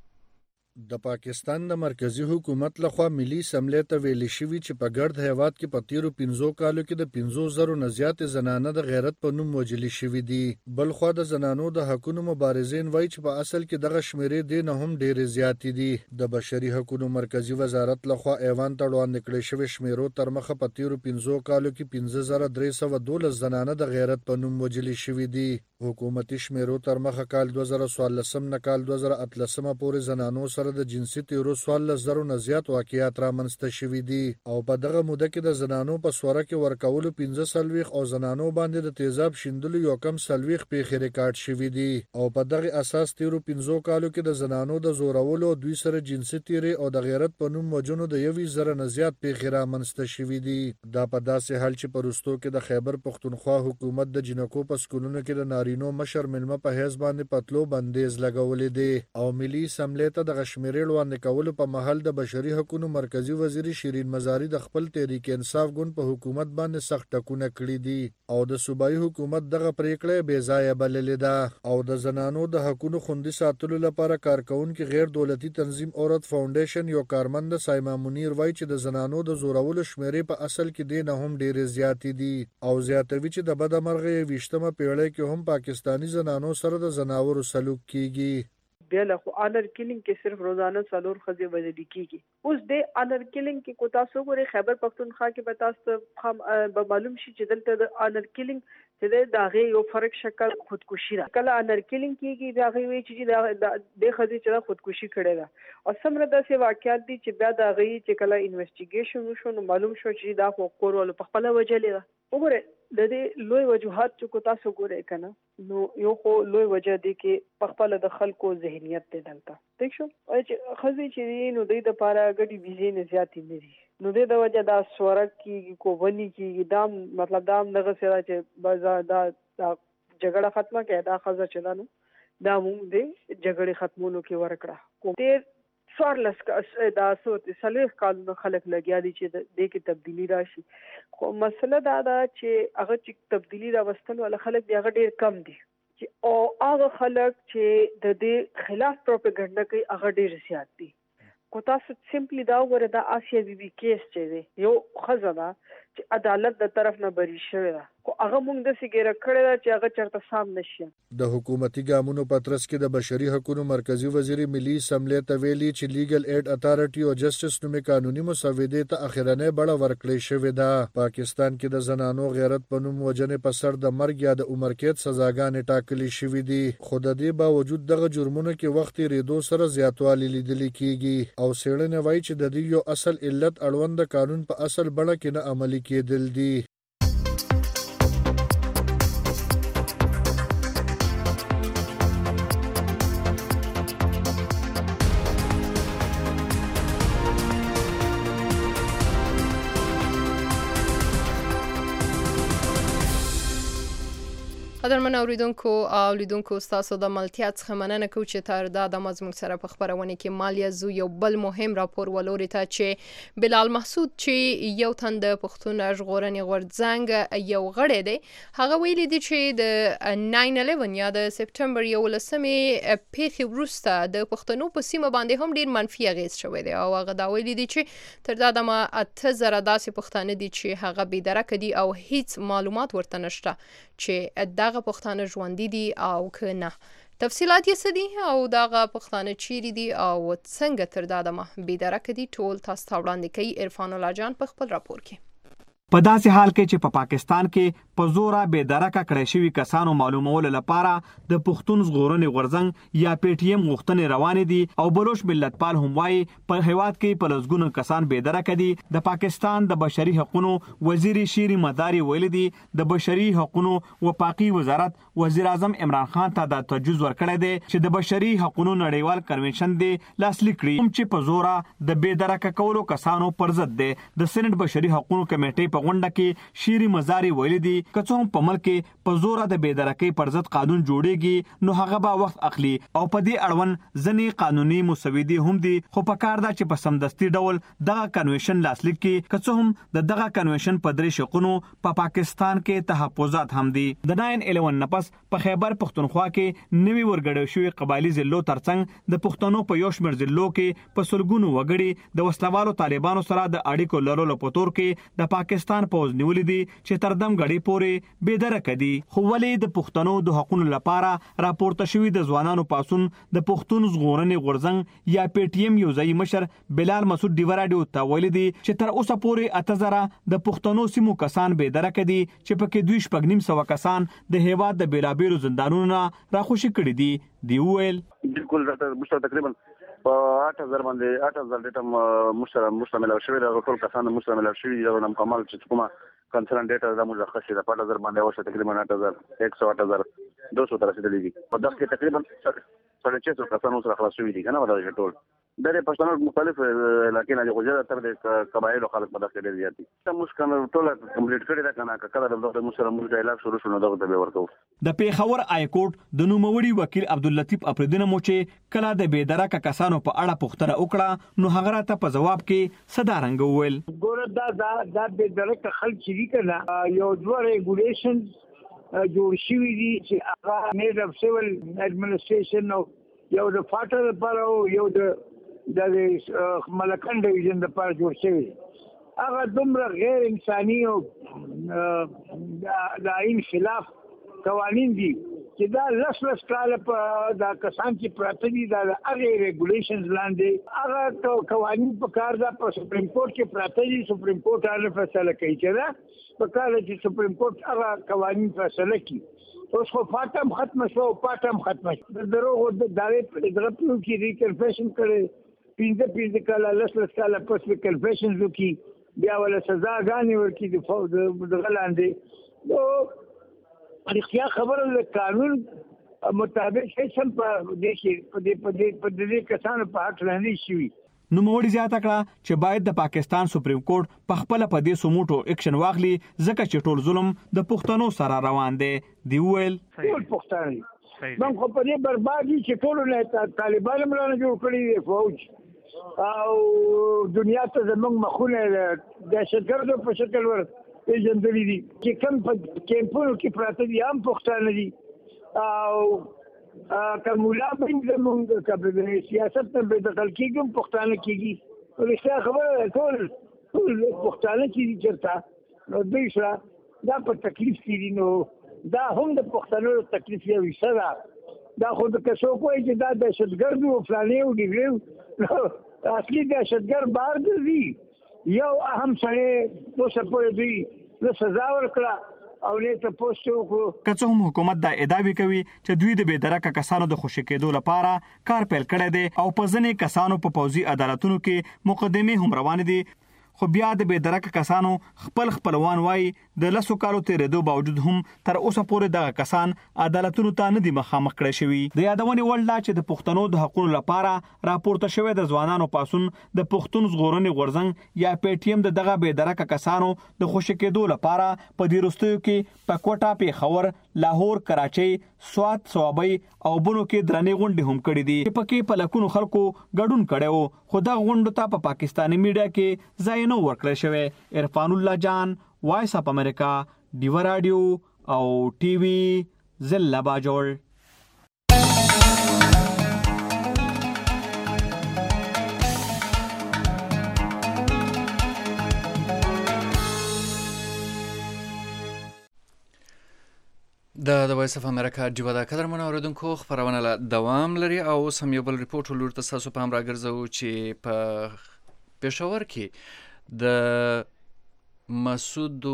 د پاکستان د مرکزی حکومت لخوا ملي اسمبلی ته ویلي شوي چې په ګرد هیواد کې په تیرو پنځو کالو کې د پنځو زرو نه زیاتې زنانه د غیرت په نوم وژلې شوي دي. بل خوا د زنانو د حقونو مبارزین وایي چې په اصل کې دغه شمیرې دې نه هم ډېرې زیاتې دي. د بشري حقونو مرکزی وزارت لخوا ایوان ته وړاندې کړې شوې شمیرو تر مخه په تیرو پنځو کالو کې پنځه زره درې سوه دولس زنانه د غیرت په نوم وژلې شوي دي. حکومتي شمیرو تر مخه کال دوه زره څوارلسم نه کال دوه زره اتلسمه پورې زنانو سره د جنسي تیرو څوارلس زرو نه زیات واقعیات رامنځته شوي دي او په دغه موده کې د زنانو په سوره کې ورکولو پنځه څلوېښت او زنانو باندې د تیزاب شیندلو یو کم څلوېښت پیښې ریکارډ شوي دي. او په دغه اساس تیرو پنځو کالو کې د زنانو د زورولو دوی سره جنسي تیرې او د غیرت په نوم وژنو د یوې زره نه زیات پیښې رامنځته شوي دي. دا په داسې حال چې په وروستو کې د خیبر پښتونخوا حکومت د جنکو په سکولونو کې د نارینو مشر مېلمه په حیث باندې پتلو بندیز لګولې دی. او ملي اسمبلی ته دغه شمیرې وړاندې کولو په مهال د بشري حقونو مرکزی وزیر شیرین مزاري د خپل تحریک انصاف ګوند په حکومت باندې سخت ټکونه کړي دي او د صوبایي حکومت دغه پریکړه بې ځایه بللې ده. او د زنانو د حقونو خوندي ساتلو لپاره کارکونکي غیر دولتي تنظیم عورت فاونډیشن یو کارمند سایما منیر وایي چې د زنانو د زورولو شمیرې په اصل کې دې نه هم ډېرې زیاتې دي او زیاتوي چې د بدمرغۍ یویشتمه پیړۍ کې هم پاکستاني زنانو سره د زناورو سلوک کیږي. بیا له خو آنر کیلینګ کې صرف روزانه څلور ښځې وژل کیږي. اوس د آنر کیلینګ کې کو تاسو ګورئ خیبر پښتونخوا کې به تاسو به معلوم شي چې دلته د آنر کیلینګ چې د هغې یو فرق شکل خودکشي ده. کله آنر کیلینګ کیږي د هغې وایي چې د ښځې چې دا خودکشي کړې ده او څومره داسې واقعیات دي چې بیا د هغې چې کله انویسټیګیشن وشو نو معلوم شو چې دا خو کوروالو په خپله وژلې ده. وګورئ د دې لوی وجوهات چې کو تاسو ګورئ که نه نو یو خو لوی وجه دی کې په خپله د خلکو ذهنیت دی دلته ٹھیک شو. چې ښځې چې دي نو دوی دپاره ګډې ویزې نه زیاتې نه دي نو دې د وجه دا سورک کېږي کوبني کېږي دا مطلب دا هم دغسې ده چې بس دا دا جګړه ختمه کړې دا ښځه چې ده نو دا مونږ د جګړې ختمولو کې ورکړه. ډېر څوارلس دا څو څلوېښت کالونه خلک لګیا دي چې دې کې تبدیلي راشي. خو مسله دا ده چې هغه چې تبدیلي راوستل والا خلک دي هغه ډېر کم دي چې او هغه خلک چې د دې خلاف پروپاګنډه کوي هغه ډېر زیات دي. کو تاسو سمپلی دا وګورئ دا آسیا بي بي کیس چې دی یو ښځه ده چې عدالت د طرف نه بری شوې ده خو هغه موږ داسې ګیره کړې ده چې هغه چېرته سام نه شي. د حکومتي ګامونو په ترڅ کې د بشري حقونو مرکزي وزیر ملي اسمبلی ته ویلي چې لیګل ایډ اتارټي او جسټس نومې قانوني مسودې ته اخرنۍ بڼه ورکړې شوې ده. پاکستان کې د زنانو غیرت په نوم وژنې په سر د مرګ یا د عمر قید سزاګانې ټاکلې شوې دي خو د دې باوجود دغه جرمونو کې وخت تېرېدو سره زیاتوالی لیدلی کېږي او څېړنې وایي چې د دې یو اصل علت اړوند د قانون په اصل بڼه کې نه عملي کېدل دي. قدرمن اوریدونکو او لیدونکو تاسو د ملتیا څخه مننه کوم چې تر دا د مزمن سره په خبرونه کې مالیا زو یو بل مهم راپور ولوري ته چې بلال محسود چې یو تند پښتون ژغورنې غورځنګ یو غړی دی هغه ویلي دی چې د ناین الیون یا د سپټمبر یو لسمې پیښې وروسته د پښتنو په سیمه باندې هم ډیر منفي اغیز شوی دی او هغه دا ویلي دی چې تر دا د اته زره داسې پښتانه دي چې هغه بې درکه دي او هیڅ معلومات ورته نشته چې دغه پښتانه ژوندۍ دي او که نه. تفصیلات یې څه دي او دغه پښتانه چیرې دي او څنګه تر دا دمه بې درکه دي ټول تاسو ته وړاندې کوي عرفان الله جان په خپل راپور کې. په داسې حال کې چې په پا پاکستان کې په زوره بې درکه کړی شوي کسانو معلومولو لپاره د پښتون ژغورنې غورځنګ یا پی ټي ایم غوښتنې روانې دي او بلوچ ملتپال هم وایي په هیواد کې په لسګونو کسان بې درکه دي. د پاکستان د بشري حقوقو وزیر شیری مداري ویلي دي د بشري حقوقو وفاقي وزارت وزیر اعظم عمران خان ته د تجویز ورکړی دی چې د بشري حقوقو نړیوال کنونشن دی لاسلیک کړي هم چې په زوره د بې درکه کولو کسانو پر ضد دی. د سېنات بشري حقوقو کمیټې په غونډه کې شیری مزاري ویلي دي که څه هم په ملک کې په زوره د بې درکۍ پر ضد قانون جوړیږي نو هغه به وخت اخلي او په دې اړوند ځینې قانوني مسودې هم دي خو په کار ده چې په سمدستي ډول دغه کنونشن لاسلیک کړي. که څه هم د دغه کنونشن په درې شقونو په پا پاکستان کې تحفظات هم دي. د ناین الیون نه پس په خیبر پښتونخوا کې نوي ورګړی شوي قبایلي ضلعو ترڅنګ د پښتنو په یو شمېر ضلعو کې په سلګونو وګړي د وسلوالو طالبانو سره د اړیکو لرلو په تور کې د پاکستان پوځ نیولې دي چې تر دم غړي پورې بې درکه دي. خو ولې د پښتنو د حقوقو لپاره راپورته شوی د ځوانانو پاسون د پښتون ژغورنې غورځنګ یا پی ټي ایم یو ځای مشر بلال مسعود دیوراډیو ته ویلي دي چې تر اوسه پورې اته زره د پښتنو سیمو کسان بې درکه دي چې پکې دوی شپږ نیم سوه کسان د هیواد د بیلابیلو زندانونو نه راخوشي کړي دي. دی ویل بالکل مشر تقریبا په اته زره باندې اته زره ډیټا مشر مشتمل شوی د ټول کسانو مشتمل شوی د نام کمال چې کومه کنسرن ډیټا د مشخص ده په نظر باندې اوسه تقریبا اته زره یک سوه اته زره دوه سوه تر رسیدلې دي په دغه کې تقریبا ساڑھے چھ سو کسانو سره خلاص شوي دي کنه ولې ټول د پښتنو مختلف علاقې نه غوړه تر د قبایلو خلک په دغه ډېر زیات دي. موږ کنه ټول کمپلیټ کړی دا کنه کله د موږ سره موږ ډایلاګ شروع شونه دغه ته ورکو. د پیښور آی کورټ د نوموړي وکیل عبداللطیف افریدی مو چې کله د بې درکه کسانو په اړه پوښتنه وکړه نو هغه راته په جواب کې صدارنګ وویل ګوره دا دا د بې درکه خلک چې کنه یو دوه ریګولیشن جوړ شوي دي چې هغه میډ اف سیول ایڈمنسټریشن او یو د فاټر لپاره او یو د د ملکن ډیویژن لپاره جوړ شوی هغه دومره غیر انساني او د آئین خلاف قوانین دي چې دا لس لس کاله په دا کسان چې پراته دي دا هغې ریګولیشنز لاندې هغه قوانین په کار ده په سپریم کورټ کې پراته دي. سپریم کورټ هغه فیصله کوي چې دا په کار چې سپریم کورټ هغه قوانین فیصله کوي. اوس خو فاټم ختم شو پاټم ختم شو د دروغو د دعوې دغه په کې ریکنفیشن کړي پینځه پینځه کاله لس لس کاله پس ریکنفیشن وکړي بیا ولا سزاګانې ورکړي د فوج دغه لاندې نو اړتیا خبره د قانون مطابق هیڅ هم په دې کې په دې په دې په دې کسانو په حق لاندې شوي. نو موړي زیاته کړه چې باید د پاکستان سپریم کورټ په خپل په دې سموټو اکشن واخلي ځکه چې ټول ظلم د پښتنو سره روان دی. دی ویل ټول پښتانه من خو په دې بربادي چې ټول نه طالبان ملانه جوړ کړی دی فوج او دنیا ته زموږ مخونه د دهشتګردو په شکل ور پیژندلې دي چې کوم په کیمپونو کې پراته دي هم پښتانه دي او کمولا بین زمونږ کبه سیاست ته به دخل کېږم پښتانه کېږي ورشته خبره ټول ټول پښتانه چې چرته نو دوی سره دا په تکلیف کې دي نو دا هم د پښتنو تکلیف یو حصه ده. دا خو د کسو کوی چې دا دهشتګرد او فلانې او ډیګرو اصلي دهشتګرد بار دی یو اهم سره اوسه پورې دوی له سزا ورکړه او نه ته پوسټ وکړو. که څه هم حکومت دا ادعا کوي چې دوی د بې درکه کسانو د خوشي کېدو لپاره کار پیل کړی دی او په ځینې کسانو په پوځي عدالتونو کې مقدمې هم روانې دي خو بیا د بې درکه کسانو خپل خپلوان وایي د لسو کالو تېرېدو باوجود هم تر اوسه پورې دغه کسان عدالتونو ته نه دي مخامخ کړی شوي. د یادونې وړ ده چې د پښتنو د حقونو لپاره راپورته شوی د ځوانانو پاڅون د پښتون ژغورنې غورځنګ یا پی ټي ایم د دغه بې درکه کسانو د خوشي کېدو لپاره په دې وروستیو کې په کوټه، پېښور، لاهور، کراچۍ، سوات، صوابۍ او بنو کې درنې غونډې هم کړې دي چې پکې په لکونو خلکو ګډون کړی و، خو دغه غونډو ته په پاکستاني میډیا کې ځای نه ورکړی شوی. عرفان الله جان، وایس اف امریکا، ډیوا رادیو او ټي وي، ضلع باجوړ. د د وایس اف امریکا ډیوا د قدرمنو اوریدونکو خبرونه له دوام لري او اوس هم یو بل ریپورټ ولور ته تاسو په هم راګرځو چې په پېښور کې د مسعود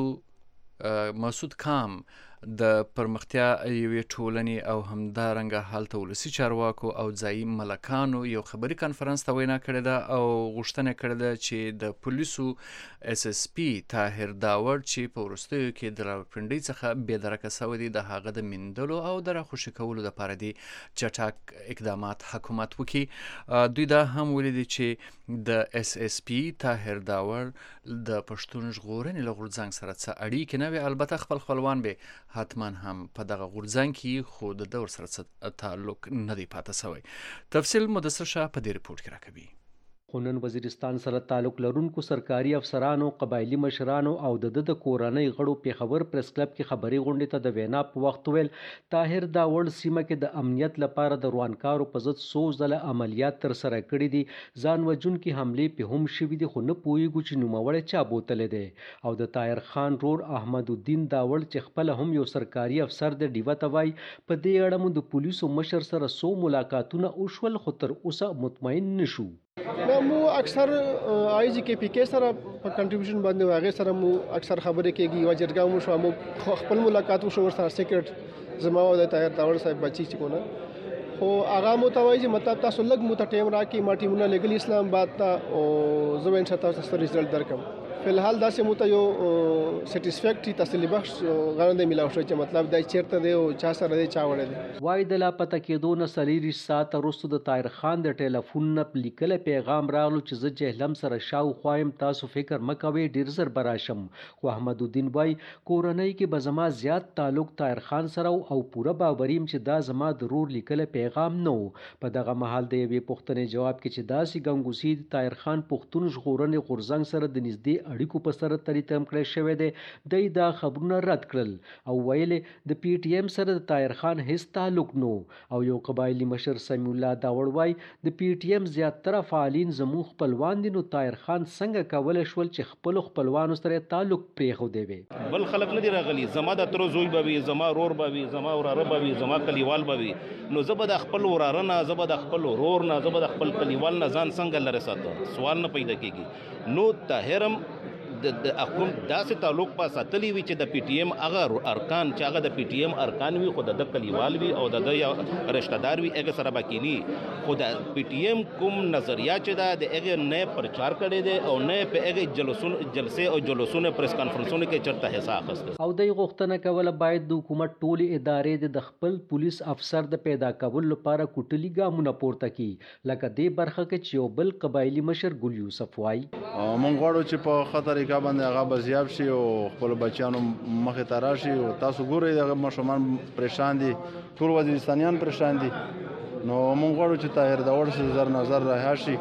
مسعود کام د پرمختیا یوې ټولنې او همدارنګه هلته ولسي چارواکو او ځایي ملکانو یو خبري کنفرانس ته وینا کړې ده او غوښتنه کړې ده چې د پولیسو اس اس پي طاهر داور چې په وروستیو کې د راولپنډۍ څخه بې درکه سوی دی د هغه د میندلو او د راخوشي کولو دپاره دې چټک اقدامات حکومت وکړي. دوی دا هم ولیدي چې د اس اس پي طاهر داور د پښتون ژغورنې له غورځنګ سره څه اړیکې نه وي. البته خپل خپلوان به حتما هم په دغه غورځنګ کې خو د دور سره تعلق نه دی پاتې سوی. تفصیل مدثر شاه په دې ریپورټ کې راکوي. خو نن وزیرستان سره تعلق لرونکو سرکاري افسرانو، قبایلي مشرانو او د د د کورنۍ غړو پېښور پریس کلب کې خبري غونډې ته د وینا په وخت ویل طاهر داور سیمه کې د امنیت لپاره د روانکارو په ضد څو ځله عملیات ترسره کړي دي، ځان وژونکي حملې پې هم شوي دي، خو نه پوهېږو چې نوموړی چا بوتلی دی. او د طاهر خان رور احمد الدین داور چې خپله هم یو سرکاري افسر دی ډیوه ته وایي په دې اړه مو د پولیسو مشر سره څو ملاقاتونه وشول خو تر اوسه مطمئن نه شو. مو اکثر آی جی کې پی کې سره په کنټریبیوشن باندې هغه سره مو اکثر خبرې کېږي. یو جرګه مو شو، مو خپل ملاقات وشو ورسره سیکرټ زما او د طاهر داور صاحب بچی چې کوونه خو هغه مو ته وایي چې مطلب تاسو لږ مو ته ټایم راکړئ، ما ټیمونه لګلي اسلام آباد ته او زه به انشاءالله تاسو ته رزلټ درکړم. فلحال داسې مو ته یو سیټسفیکټري تسلي بخش غرنده ملاو شو چې مطلب دا چیرته دی او چا سره دی چا وړی دی. وایي د لاپته کېدو نه څلېرویشت ساعته وروسته د طاهر خان د ټیلیفون نه لیکلی پیغام راغلو چې زه جهلم سره شاوخوا یم، تاسو فکر مه کوئ ډېر زر به راشم. خو احمد الدین وایي کورنۍ کې به زما زیات تعلق طاهر خان سره او پوره باور یم چې دا زما د رور لیکلی پیغام نه و. په دغه مهال د یوې پوښتنې جواب کې چې داسې ګنګوسې د طاهر خان پښتون ژغورنې غورځنګ سره د نږدې اړیکو په سره تریتم کړی شوی دی، دی دا خبرونه رد کړل او ویلې د پی ټي ایم سره د طاهر خان هیڅ تعلق نو. او یو قبایلي مشر سمیع الله داور وایي د پی ټي ایم زیاتره فعالین زموږ خپلوان دي، نو طاهر خان څنګه کولی شول چې خپلو خپلوانو سره تعلق پرېښودی وي. بل خلک نه دي راغلي، زما د تره زوی به وي، زما رور به وي، زما وراره به وي، زما کلیوال به وي، نو زه به د خپل وراره نه، زه به د خپل ورور نه، زه به د خپل کلیوال نه ځان څنګه لرې ساتم؟ سوال نه پیدا کېږي. نو طاهر هم د حکومت داسې تعلق په ساتلی وي چې د پی ټي ایم هغه ارکان چې هغه د پی ټي ایم ارکان وي، خو د کلیوال وي او د یو رشتہ دار وي، هغه سره به کینی. خو د پی ټي ایم کوم نظریه چې ده د هغې نه پرچار کړی دی او نه په هغې جلسون جلسې او جلوسونه پریس کانفرنسونو کې چېرته حصه اخیسته. او دوی غوښتنه کوله باید د حکومت ټولې ادارې د خپل پولیس افسر د پیدا کولو لپاره کوټلي ګامونه پورته کړي، لکه دې برخه کې چې یو بل قبایلي مشر ګل یوسف وایي موږ غواړو چې په ښه طریقه باندې هغه به زیاب شي او خپلو بچیانو مخې ته راشي. او تاسو ګورئ دغه ماشومان پریشان دي، ټول وزیرستانیان پریشان دي. نو موږ غواړو چې طاهر داور زر نظر رها شي،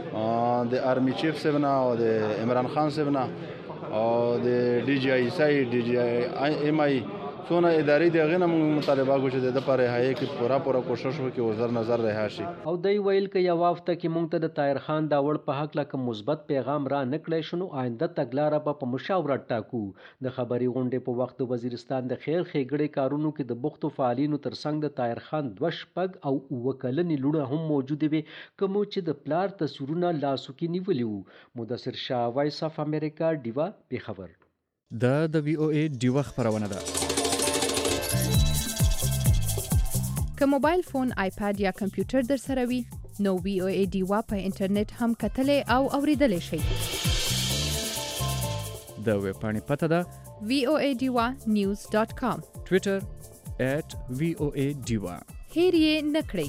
د آرمی چیف صاحب نه او د عمران خان صاحب نه او د ډي جي آی سای ډي جي آی ایم آی څونه ادارې د هغې نه موږ مطالبه کوو چې د ده په رهایۍ کې پوره پوره کوشش وکړي او زر نظر رها شي. او دی ویل که یوه هفته کې موږ ته د طاهر خان داور په هکله که مثبت پیغام را نه کړی شو نو آینده تګلاره به په مشاورت ټاکو. د خبري غونډې په وخت د وزیرستان د خیر ښېګړې کارونو کې د بوختو فعالینو ترڅنګ د طاهر خان دوه شپږ او اووه کلنې لوڼه هم موجودې وې، کومو چې د پلار تصویرونه لاسو کې نیولي وو. مدثر شاه، وایس اف امریکا، ډیوا، پېښور. دا د وی او ای ډیوا خبرونه ده. که موبایل فون، آیپاد یا کمپیوټر در سره وي نو وی او ای ډیوا په انټرنیټ هم کتلی او اوریدلی شئ. د ویب پاڼې پته ده وی او ای ډیوا نیوز ډاٹ کام. ټویټر ایټ وی او ای ډیوا. هیر یې نکړئ.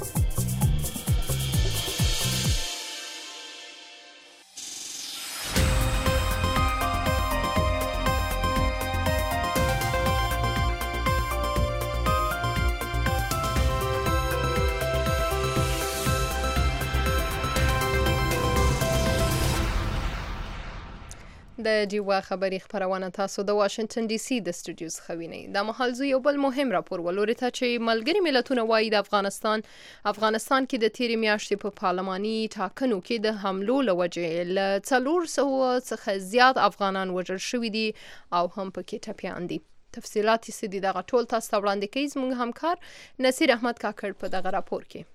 د ډیوا خبری خبرونه تاسو د واشنگټن ډي سي د سټوډیوز خوینې. د محل زو یو بل مهم راپور ولوري ته چې ملګری ملتونه وایي د افغانستان افغانستان کې د تیری میاشتې په پارلماني ټاکنو کې د حملو لوجه ل څلور سوه څخه زیات افغانان وژل شوي دي او هم پکې ټپیان دي. تفصيلات یې د دغه ټول تاسو وړاندې کوي زموږ همکار نصیر احمد کاکړ په دغه راپور کې.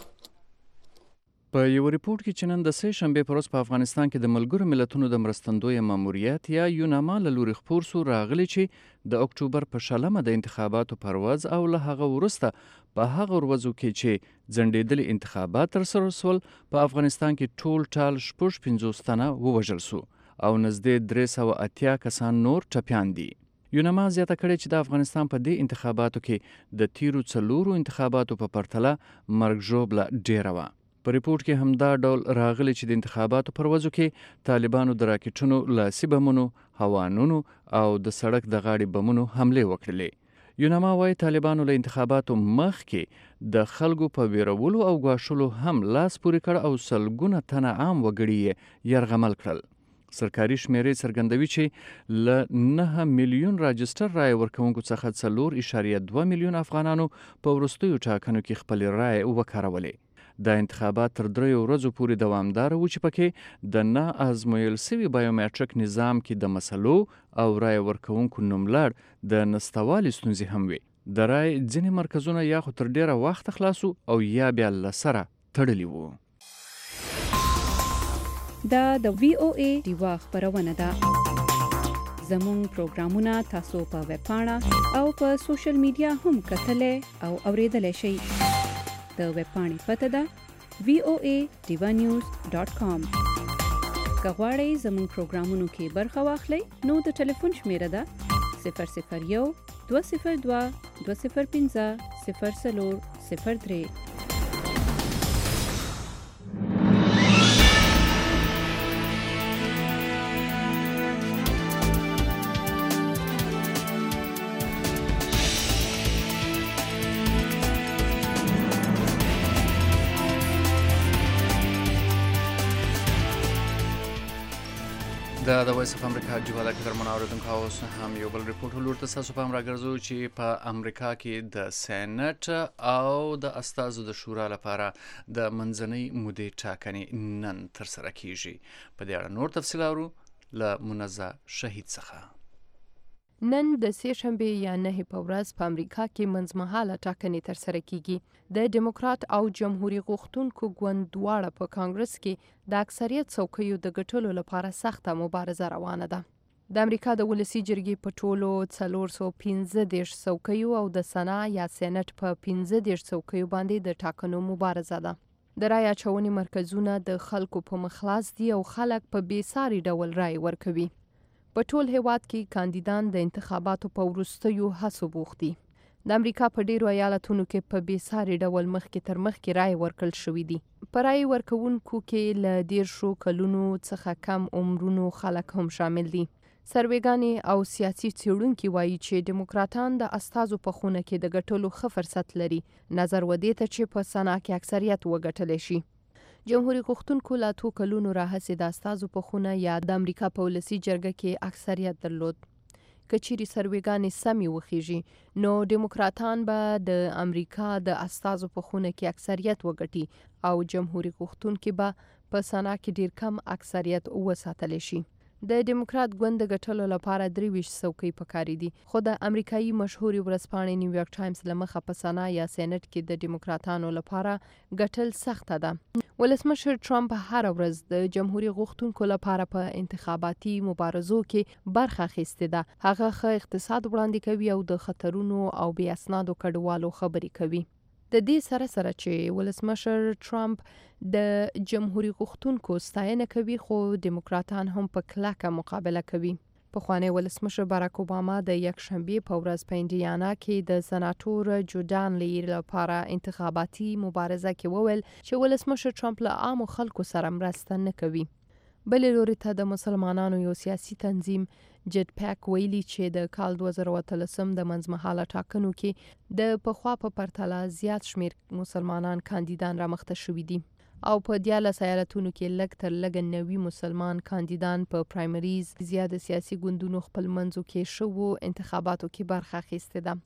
په یو ریپورت کې چې نن د سه شنبه پر ورځ په افغانستان کې د ملګرو ملتونو د مرستندوی ماموریت یا یوناما له لوري خپور سو راغلي چې د اکتوبر په شلمه د انتخاباتو پرواز او له هغه وروسته په هغه ورځو کې چې ځنډېدلي انتخابات ترسره شول په افغانستان کې ټول ټال شپږ پنځوس تنه ووژل سو او نږدې درې سوه اتیا کسان نور ټپیان دي. یوناما زیاته کړې چې د افغانستان په دې انتخاباتو کې د تیرو څلورو انتخاباتو په پرتله مرګ ژوبله ډیره وه. په ریپورت کې هم دا ډول راغلی چې د انتخاباتو پر ورځو کې طالبانو د راکټونو، لاسي بمونو، هوانونو او د سړک د غاړې بمونو حملې وکړلې. یوناما وایي طالبانو له انتخاباتو مخکې د خلکو په ویرولو او ګواښلو هم لاس پورې کړ او سلګونه تنه عام وګړي یې یرغمل کړل. سرکاري شمیرې څرګندوي چې له نهه میلیون راجستر رای ورکوونکو څخه څلور اعشاریه دوه میلیون افغانانو په وروستیو ټاکنو کې خپلې رای وکارولې. دا انتخابات تر دریو ورځو پورې دوامدار و چې پکې د نه ازمویل سوي بایومټریک نظام کې د مسلو او رای ورکوونکو نوملړ د نستوالي ستونزې هم وي. د رای ځینې مرکزونه یا خو تر ډیره وخت خلاصو او یا بیا له سره تړلي وو. دا د وی او ای ډیوا خبرونه ده. زموږ پروګرامونه تاسو په ویب پاڼه او په سوشل میډیا هم کتلای او اوریدلای شئ. د ویب پاڼې پته ده وی او ای ډیوا نیوز ډاٹ کام. که غواړئ زموږ پروګرامونو کې برخه واخلئ نو د ټلیفون شمیره ده صفر صفر یو دوه صفر دوه دوه صفر پنځه صفر څلور صفر درې. دا د وایس اف امریکا ډیوا د قدرمن اوریدونکو اوس هم یو بل ریپورت ولور تاسو په هم راګرځو چې په امریکا کې د سېنات او د استازو د شورا لپاره د منځنۍ مودې ټاکنې نن ترسره کیږي. په دې اړه نور تفصیل اورو له منزه شهید څخه. نن د سه شنبه یا نه په ورځ په امریکا کې منځمهاله ټاکنې ترسره کیږي. د دیموکرات او جمهوریت غوښتونکو ګوند دواړه په کانګرس کې د اکثریت څوکیو د ګټلو لپاره سخته مبارزه روانه ده. د امریکا د ولسی جرګې په ټولو څلور سوه پنځه دېرش څوکیو او د سنا یا سېنات په پنځه دېرش څوکیو باندې د ټاکنو مبارزه ده. د رای اچونې مرکزونه د خلکو په مخ خلاص دي او خلک په بېساري ډول رای ورکوي. په ټول هیواد کې کاندیدان د انتخاباتو په وروستیو هڅو بوخت دي. د امریکا په ډیرو ایالتونو کې په بېساري ډول مخکې تر مخکې رای ورکړل شوي دي. په رای ورکوونکو کې له دېرشو کلونو څخه کم عمرونو خلک هم شامل دي. سروېګانې او سیاسي څېړونکي وایي چې دیموکراتان د استازو په خونه کې د ګټلو ښه فرصت لري، نظر و دې ته چې په سنا کې اکثریت وګټلی شي. جمهوریت غوښتونکو لا څو کلونو راهیسې د استازو په خونه یا د امریکا په ولسي جرګه کې اکثریت درلود. که چیرې سروېګانې سمې وخیږي نو دیموکراتان به د امریکا د استازو په خونه کې اکثریت وګټي او جمهوریت غوښتونکي به په سنا کې ډیر کم اکثریت وساتلی شي. د دیموکرات ګوند د ګټلو لپاره درې ویشت څوکۍ پکاري دي، خو د امریکایي مشهوري ورځپاڼې نیویارک ټایمز له مخه په سنا یا سېنات کې د دیموکراتانو لپاره ګټل سخته ده. ولسمشر ټرمپ هر ورځ د جمهوریت غوښتونکو لپاره په انتخاباتي مبارزو کې برخه اخیستې ده. هغه ښه اقتصاد وړاندې کوي او د خطرونو او بې اسنادو کډوالو خبرې کوي. د دې سره سره چې ولسمشر ټرمپ د جمهوریت غوښتونکو ستاینه کوي خو دیموکراتان هم په کلکه مقابله کوي. پخوانی ولسمشر باراک اوباما د یکشنبه په ورځ په انډیانا کې د سناتور جو ډانلي لپاره انتخاباتي مبارزه کې وویل چې ولسمشر ټرمپ له عامو خلکو سره مرسته نه کوي. بلې لوري ته د مسلمانانو یو سیاسي تنظیم جد پیک ویلي چې د کال دوه زره اتلسم د منځمهاله ټاکنو کې د پخوا په پرتله زیات شمیر مسلمانان کاندیدان رامخته شوي دي او په دیارلس ایالتونو کې لږ تر لږه نوي مسلمان کاندیدان په پرایمریز زیاده سیاسي ګوندونو خپل منځو کې شوو انتخاباتو کې برخه اخیستې ده.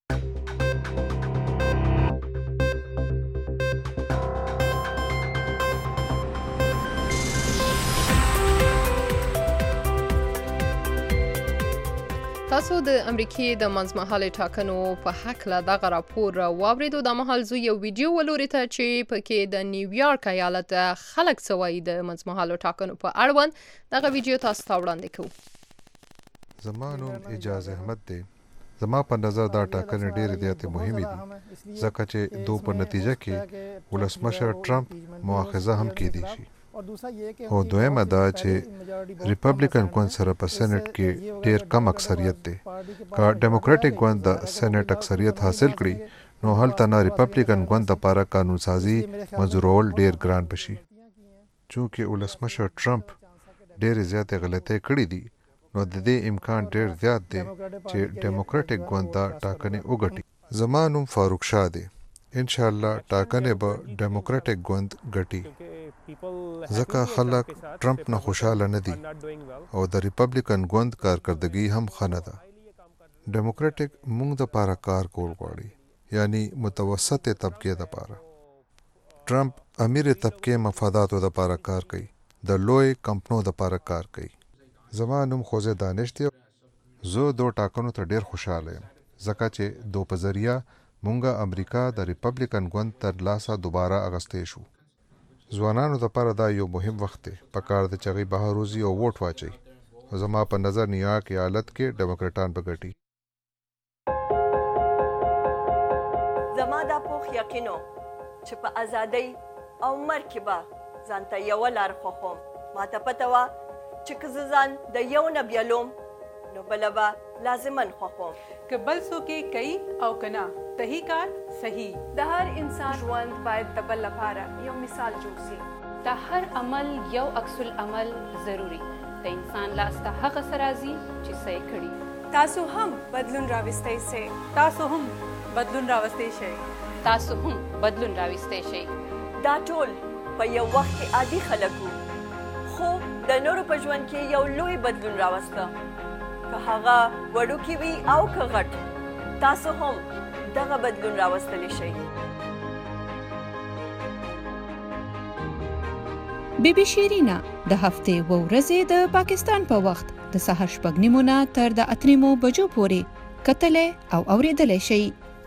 تاسو د امریکای د منځمهاله ټاکنو په حق له دغه راپور واوریدو. د مهال زو یو ویډیو ولوري ته چې پکې د نیویارک ایالت خلک سوي د منځمهاله ټاکنو په اړوند دغه ویډیو تاسو ته وړاندې کوو. زما نوم اجازه احمد دی. زما په نظر دا ټاکنې ډېرې زیاتې مهمې دي ځکه چې دو په نتیجه کې ولسمشر ټرمپ مؤاخذه هم کېدی شي. او دویمه دا چې ریپبلیکن ګوند سره په سېنات کې ډېر کم اکثریت دی. که ډیموکراټک ګوند د سېنات اکثریت حاصل کړي نو هلته نه ریپبلیکن ګوند لپاره قانون سازي منظورول ډېر ګران بشي. چونکې ولسمشر ټرمپ ډېرې زیاتې غلطۍ کړې دي نو د دې امکان ډېر زیات دی چې ډیموکراټک ګوند دا ټاکنې وګټي. زما نوم فاروق شاه دی. ان شاء الله ټاکنې به ډیموکراټک ګوند ګټي ځکه خلک ټرمپ نه خوشاله نه دي او د ریپبلیکن ګوند کارکردګي هم ښه نه ده. ډیموکراټک موږ د پاره کار کول غواړي یعنی متوسط طبقه د پاره. ټرمپ امیر طبقه مفاداتو د پاره کار کوي د لوی کمپنو د پاره کار کوي. زما نوم خوځه دانش دی. زه دو ټاکنو ته ډیر خوشاله یم ځکه چې دو په ذریعہ مونږه امریکا د ریپبلیکن ګوند تر لاسه دوباره اغستې شو. ځوانانو لپاره دا یو مهم وخت دی. پکار د چغې بهر وزي او ووټ واچي. زما په نظر نیویارک ایالت کې ډیموکراټان به ګټي. زما دا پوخ یقینو چې په ازادۍ او مرګ کې به ځان ته یوه لار خوښوم. ماته پته وه چې که زه ځان د یو نه بیلوم نو بله به لازمن خوښوم. که بل څوک یې کوي او که نه صحیح کار صحیح. د هر انسان ژوند باید د بل لپاره یو مثال جوړ شي. د هر عمل یو عکس العمل ضروری. د انسان لاس ته هغه څه راځي چې څه یې کړي. تاسو هم بدلون راوستی شئ. تاسو هم بدلون راوستی شئ. تاسو هم بدلون راوستی شئ. دا ټول په یو وخت کې عادي خلک وو خو د نورو په ژوند کې یو لوی بدلون راوسته. که هغه وړوکی وي او که غټ تاسو هم دغه بدلون راوستلی شئ. بی بی شیرینا د هفتې و ورځې د پاکستان په وخت د سهار شپږ نیمو نه تر د اته نیمو بجو پورې کتلی او اوریدلی شئ.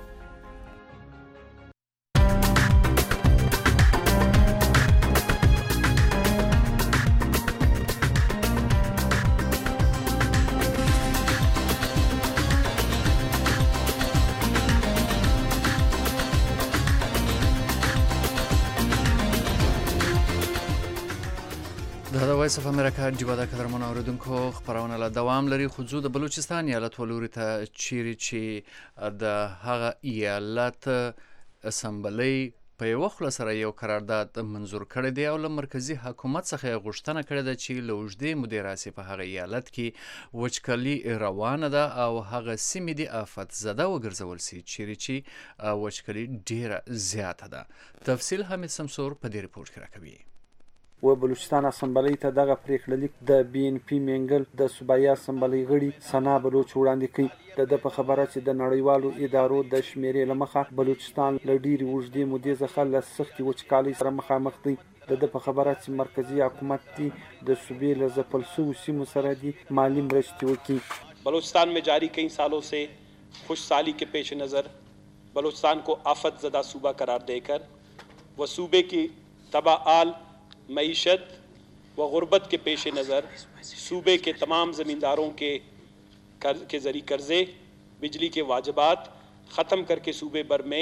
د وایس اف امریکا جیبا د قدرمن اوریدونکو خبرونه له دوام لري. خو زه د بلوچستان ایالت ولوري ته چیرې چې د هغه ایالت اسمبلی په یو خل سره یو قرارداد منظور کړی دی او له مرکزی حکومت څخه غوښتنه کړې ده چې له اوږدې مودې راهیسې په هغه ایالت کې وچکالي روانه ده او هغه سیمې دي افت زده وګرځول سي چیرې چې وچکالي ډیره زیاته ده. تفصیل حمید سمسور په دې ریپورت کې راکوي. و بلوچستان اسمبلی ته دغه پریکړه لیک د بی ان پی منګل د صوبایي اسمبلی غړي سنا بلوچ وړاندې کړي. د په خبره چې د نړیوالو ادارو د شمیرې لمخه بلوچستان له ډېرې اوږدې مودې څخه له سختې وچکالۍ سره مخامخ دی. د په خبره چې مرکزی حکومت دی د صوبې له ځپل شویو سیمو سره دی مالی مرستې وکړي. بلوچستان में जारी कई सालों से खुशहाली के पेश नज़र बलूचिस्तान को आफत ज़दा सूबा करार देकर व सूबे की तबाहाल मईशत व गुर्बत के पेश नज़र सूबे के तमाम ज़मींदारों के कर के ज़रिए कर्ज़े बिजली के वाजबात ख़त्म करके सूबे भर में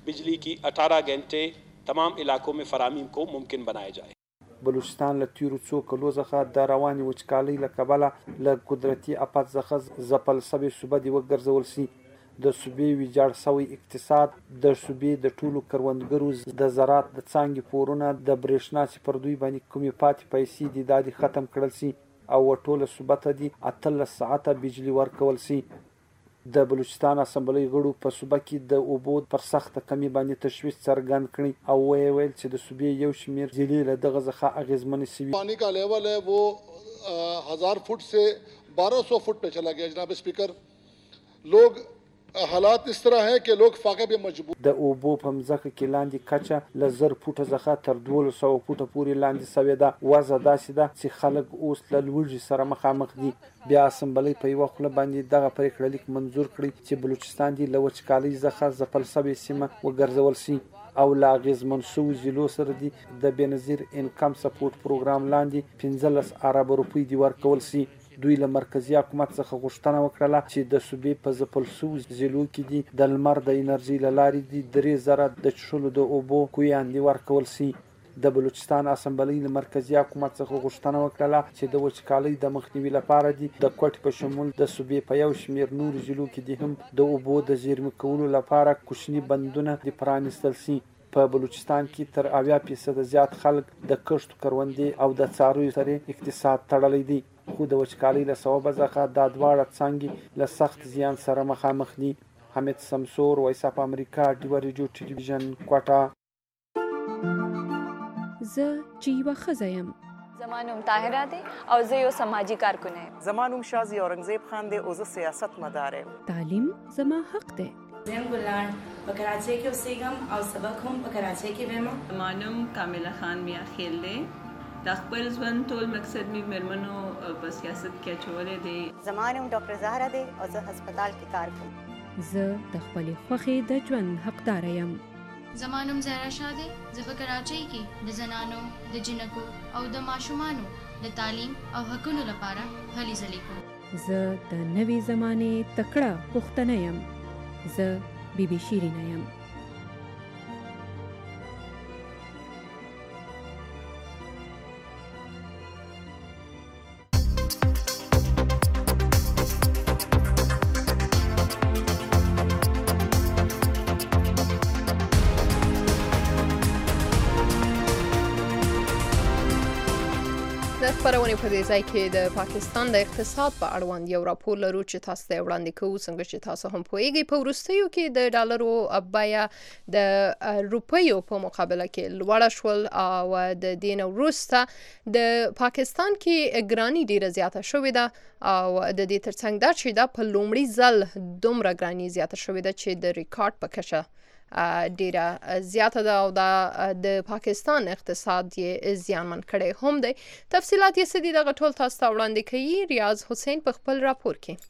बिजली की अठारह घंटे तमाम इलाकों में फराहमी को मुमकिन बनाया जाए। بلوچستان له تیرو څو کلو څخه د رواني وچکالۍ له کبله له قدرتي افات څخه ځپل سوی صوبه دی وګرځول سي. د صوبې ویجاړ سوی اقتصاد د صوبې د ټولو کروندګرو د زراعت د څانګې پورونه د برېښنا چې پر دوی باندې کومې پاتې پیسې دي دا دي ختم کړل سي او ټوله صوبه ته دي اتلس ساعته بجلی ورکول سي. د بلوچستان اسمبلی غړو په صوبه کې د اوبو پر سخت کمی باندې تشویش څرګند کړي او ویل ویل چې د صوبې یو شمیر ضلعې له دغه څخه اغیزمن شوي. पानी का लेवल है वो हजार फुट से बारह सौ फुट पे चला गया जनाब स्पीकर. लोग حالات اس طرح ہے کہ لوگ فاقه به مجبور د اوبو په مځکه کې لاندې کچه له زر فوټه څخه تر دولس سوه فوټه پورې لاندې سوې ده. وضع داسې ده چې خلک اوس له لوږې سره مخامخ دي. بیا اسمبلی په یوه خوله باندې دغه پرېکړه لیک منظور کړی چې بلوچستان دې له وچکالۍ څخه ځپل سوې سیمه وګرځول سي او له اغېزمن شویو ضلعو سره دي د بېنظیر انکم سپورټ پروګرام لاندې پنځلس اربه روپۍ دي ورکول سي. دوی له مرکزی حکومت څخه غوښتنه وکړه چې د صوبې په ځپل شویو ضلعو کې دي د لمر د انرژۍ له لارې دي درې زره د څښلو د اوبو کویان دي ورکول سي. د بلوچستان اسمبلی له مرکزی حکومت څخه غوښتنه وکړه چې د وچکالۍ د مخنیوي لپاره دي د کوټ په شمول د صوبې په یو شمیر نور ضلعو کې دي هم د اوبو د زیرمه کولو لپاره کوچني بندونه دي پرانیستل سي. په بلوچستان کې تر اویا فیصد زیات خلک د کښت کروندې او د څارویو سره اقتصاد تړلی دی خو د وچکالۍ له سببه څخه دا دواړه څانګې له سخت زیان سره مخامخ دي. حمید سمسور، وایس اف امریکا، ډیوه ریډیو ټلویزیون، کوټه. زه چې یوه ښځه یم. زما نوم طاهره دی او زه یو سماجي کارکن یم. زما نوم شازي اورنګزیب خان دی او زه سیاست مدار یم. تعلیم زما حق دی. زم ګلان په کراچۍ کې اوسېږم او سبق هم په کراچۍ کې وایم. زما نوم کامله خان میا خیل دی. د خپل ژوند ټول مقصد مې مېرمنو په سیاست کې اچولی دی. زما نوم ډاکټر زهره دی او زه هسپتال کې کار کوم. زه د خپلې خوښې د ژوند حقداره یم. زما نوم زهره شاه دی. زه په کراچۍ کې د زنانو د جنکو او د ماشومانو د تعلیم او حقونو لپاره هلې ځلې کوم. زه د نوې زمانې تکړه پښتنه یم. زه بی بی شیرینه یم. د خبرونې په دې ځای کې د پاکستان د اقتصاد په اړوند یو راپور لرو چې تاسو ته وړاندې کوو. څنګه چې تاسو هم پوهیږئ په وروستیو کې د ډالرو بیه د روپیو په مقابله کې لوړه شول او د دې نه وروسته د پاکستان کې ګراني ډیره زیاته شوې ده او د دې ترڅنګ دا چې دا په لومړي ځل دومره ګراني زیاته شوې ده چې د ریکارډ په کچه ډیره زیاته ده او دا د پاکستان اقتصاد یې زیانمن کړی هم دی. تفصیلات یې څه دي دغه ټول تاسو ته وړاندې کوي ریاض حسین په خپل راپور کې.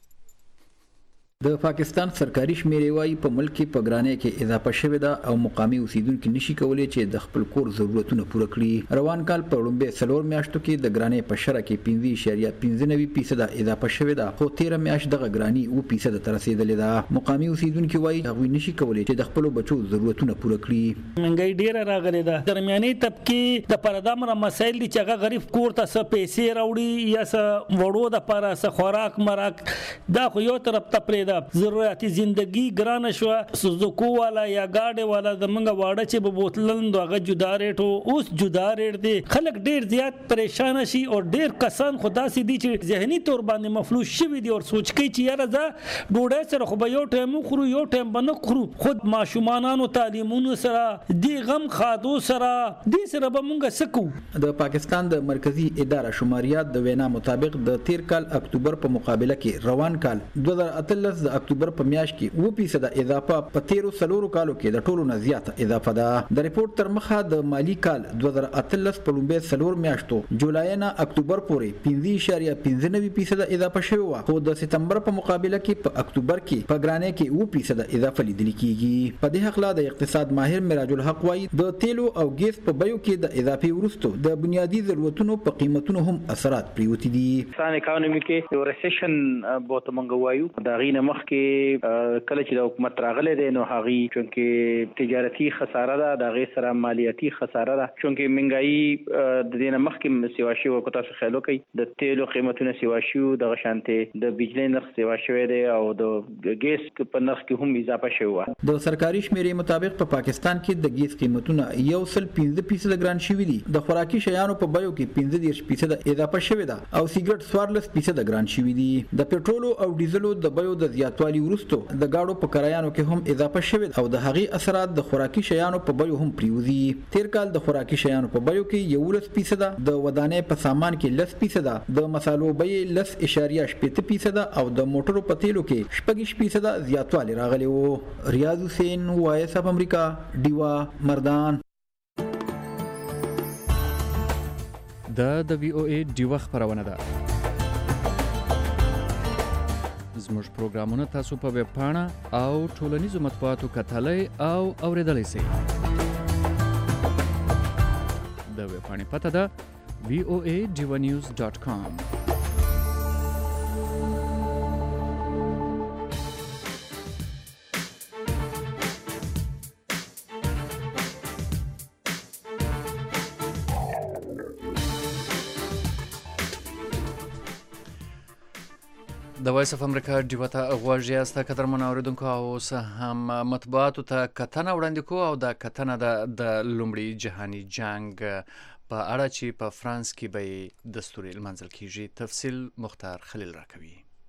د پاکستان سرکاري شمیرې وايي په ملک کې په ګرانۍ کې اضافه شوې ده او مقامي اوسیدونکو نشي کولای چې د خپل کور ضرورتونه پوره کړي. روان کال په لومړي څلور میاشتو کې د ګرانۍ په شرعه کې پنځه اعشاریه پنځه نوي فیصد اضافه شوې ده خو تیره میاشت دغه ګرانۍ اوه فیصد ته رسیدلې ده. مقامي اوسیدونکو وايي هغوی نشي کولای چې د خپل بچو ضرورتونه پوره کړي. مهنګۍ ډیره راغلې ده. درمیاني طبقه د پردا مر مسایل دي چې هغه غریب کور ته څه پیسې راوړي یا څه وړو د پاره څه خوراک مراک دا خو یو طرف ته پرې ده. ضرورتي زندگی ګرانه شو. سوزوکو والا یا گاډي والا د منګه واړه چې په بوتلند هغه جدا ریټ اوس جدا ریټ دی. خلک ډیر زیات پریشان شي او ډیر کسان خدا سي دي چې ذهني تور باندې مفلوج شوي دي او سوچ کوي چې یاره دا ډوډۍ سره خو به یو ټایم خورو یو ټایم باندې خورو. خود ماشومانانو تعلیمونو سره دی غم خادو سره دې سره به مونږ سکو. د پاکستان د مرکزی اداره شماریات د وینا مطابق د تیر کال اکتوبر په مقابله کې روان کال دوه هزار اتلس د اکتوبر په میاشت کې اوه فیصد اضافه په تیرو څلورو کالو کې د ټولو نه زیاته اضافه ده. د ریپورت تر مخه د مالی کال دوه هزار اتلس په لومړي څلور میاشتو جولای نه اکتوبر پورې پنځه اعشاریه پنځه نوي فیصد اضافه شوې وه خو د سپتمبر په مقابله کې په اکتوبر کې په ګرانۍ کې اوه فیصد اضافه لیدل کیږي. په دې حق لا د اقتصاد ماهر مراج الحق وايي د تیلو او ګیس په بیو کې د اضافي ورستو د بنیادی ضرورتونو په قیمتونو هم اثرات پریوتی دي. افغانستان اکانومي کې یو ریسیشن بوته مونږ وایو دا غینه مخکې کله چې د حکومت راغلی دی نو هغې چونکې تجارتي خساره ده د هغې سره مالیاتي خساره ده چونکې مهنګایي د دې نه مخکې سیوا شوي که تاسو خیال وکړئ د تیلو قیمتونه سیوا شوي دغه شانتې د بجلۍ نرخ سیوا شوی دی او د ګیس په نرخ کې هم اضافه شوی وه. د سرکاري شمیرې مطابق په پاکستان کې د ګیس قیمتونه یو سل پنځه فیصده ګران شوي دي. د خوراکي شیانو په بیو کې پنځه دېرش فیصده اضافه شوې ده او سیګرټ څوارلس فیصده ګران شوي دي. د پټرولو او ډیزلو د بیو د زیاتوالي وروسته د گاډو په کرایانو کې هم اضافه شوې او د هغې اثرات د خوراکي شیانو په بیو هم پریوزي. تیر کال د خوراکي شیانو په بیو کې یولس فیصده، د ودانۍ په سامان کې لس فیصده، د مسالو بیې لس اشاریه شپېته فیصده او د موټرو په تیلو کې شپږ فیصده زیاتوالی راغلی و. ریاض حسین، وایس اف امریکا، ډیوا مردان. دا د وی او ای ډیوا خبرونه ده. زموږ پروګرامونه تاسو په ویب پاڼه او ټولنیزو مطبوعاتو کتلای او اوریدلای شئ. د ویب پاڼې پته ده وی او ای ډیوا نیوز ډاټ کام. د وایس اف امریکا ډیوا ته غوږ یاست قدرمنو اوریدونکو. اوس هم مطبوعاتو ته کتنه وړاندې کوو او دا کتنه ده د لومړي جهاني جنگ په اړه چې په فرانس کې به دستوري لمانځل کیږي. تفصیل مختار خلیل راکوي.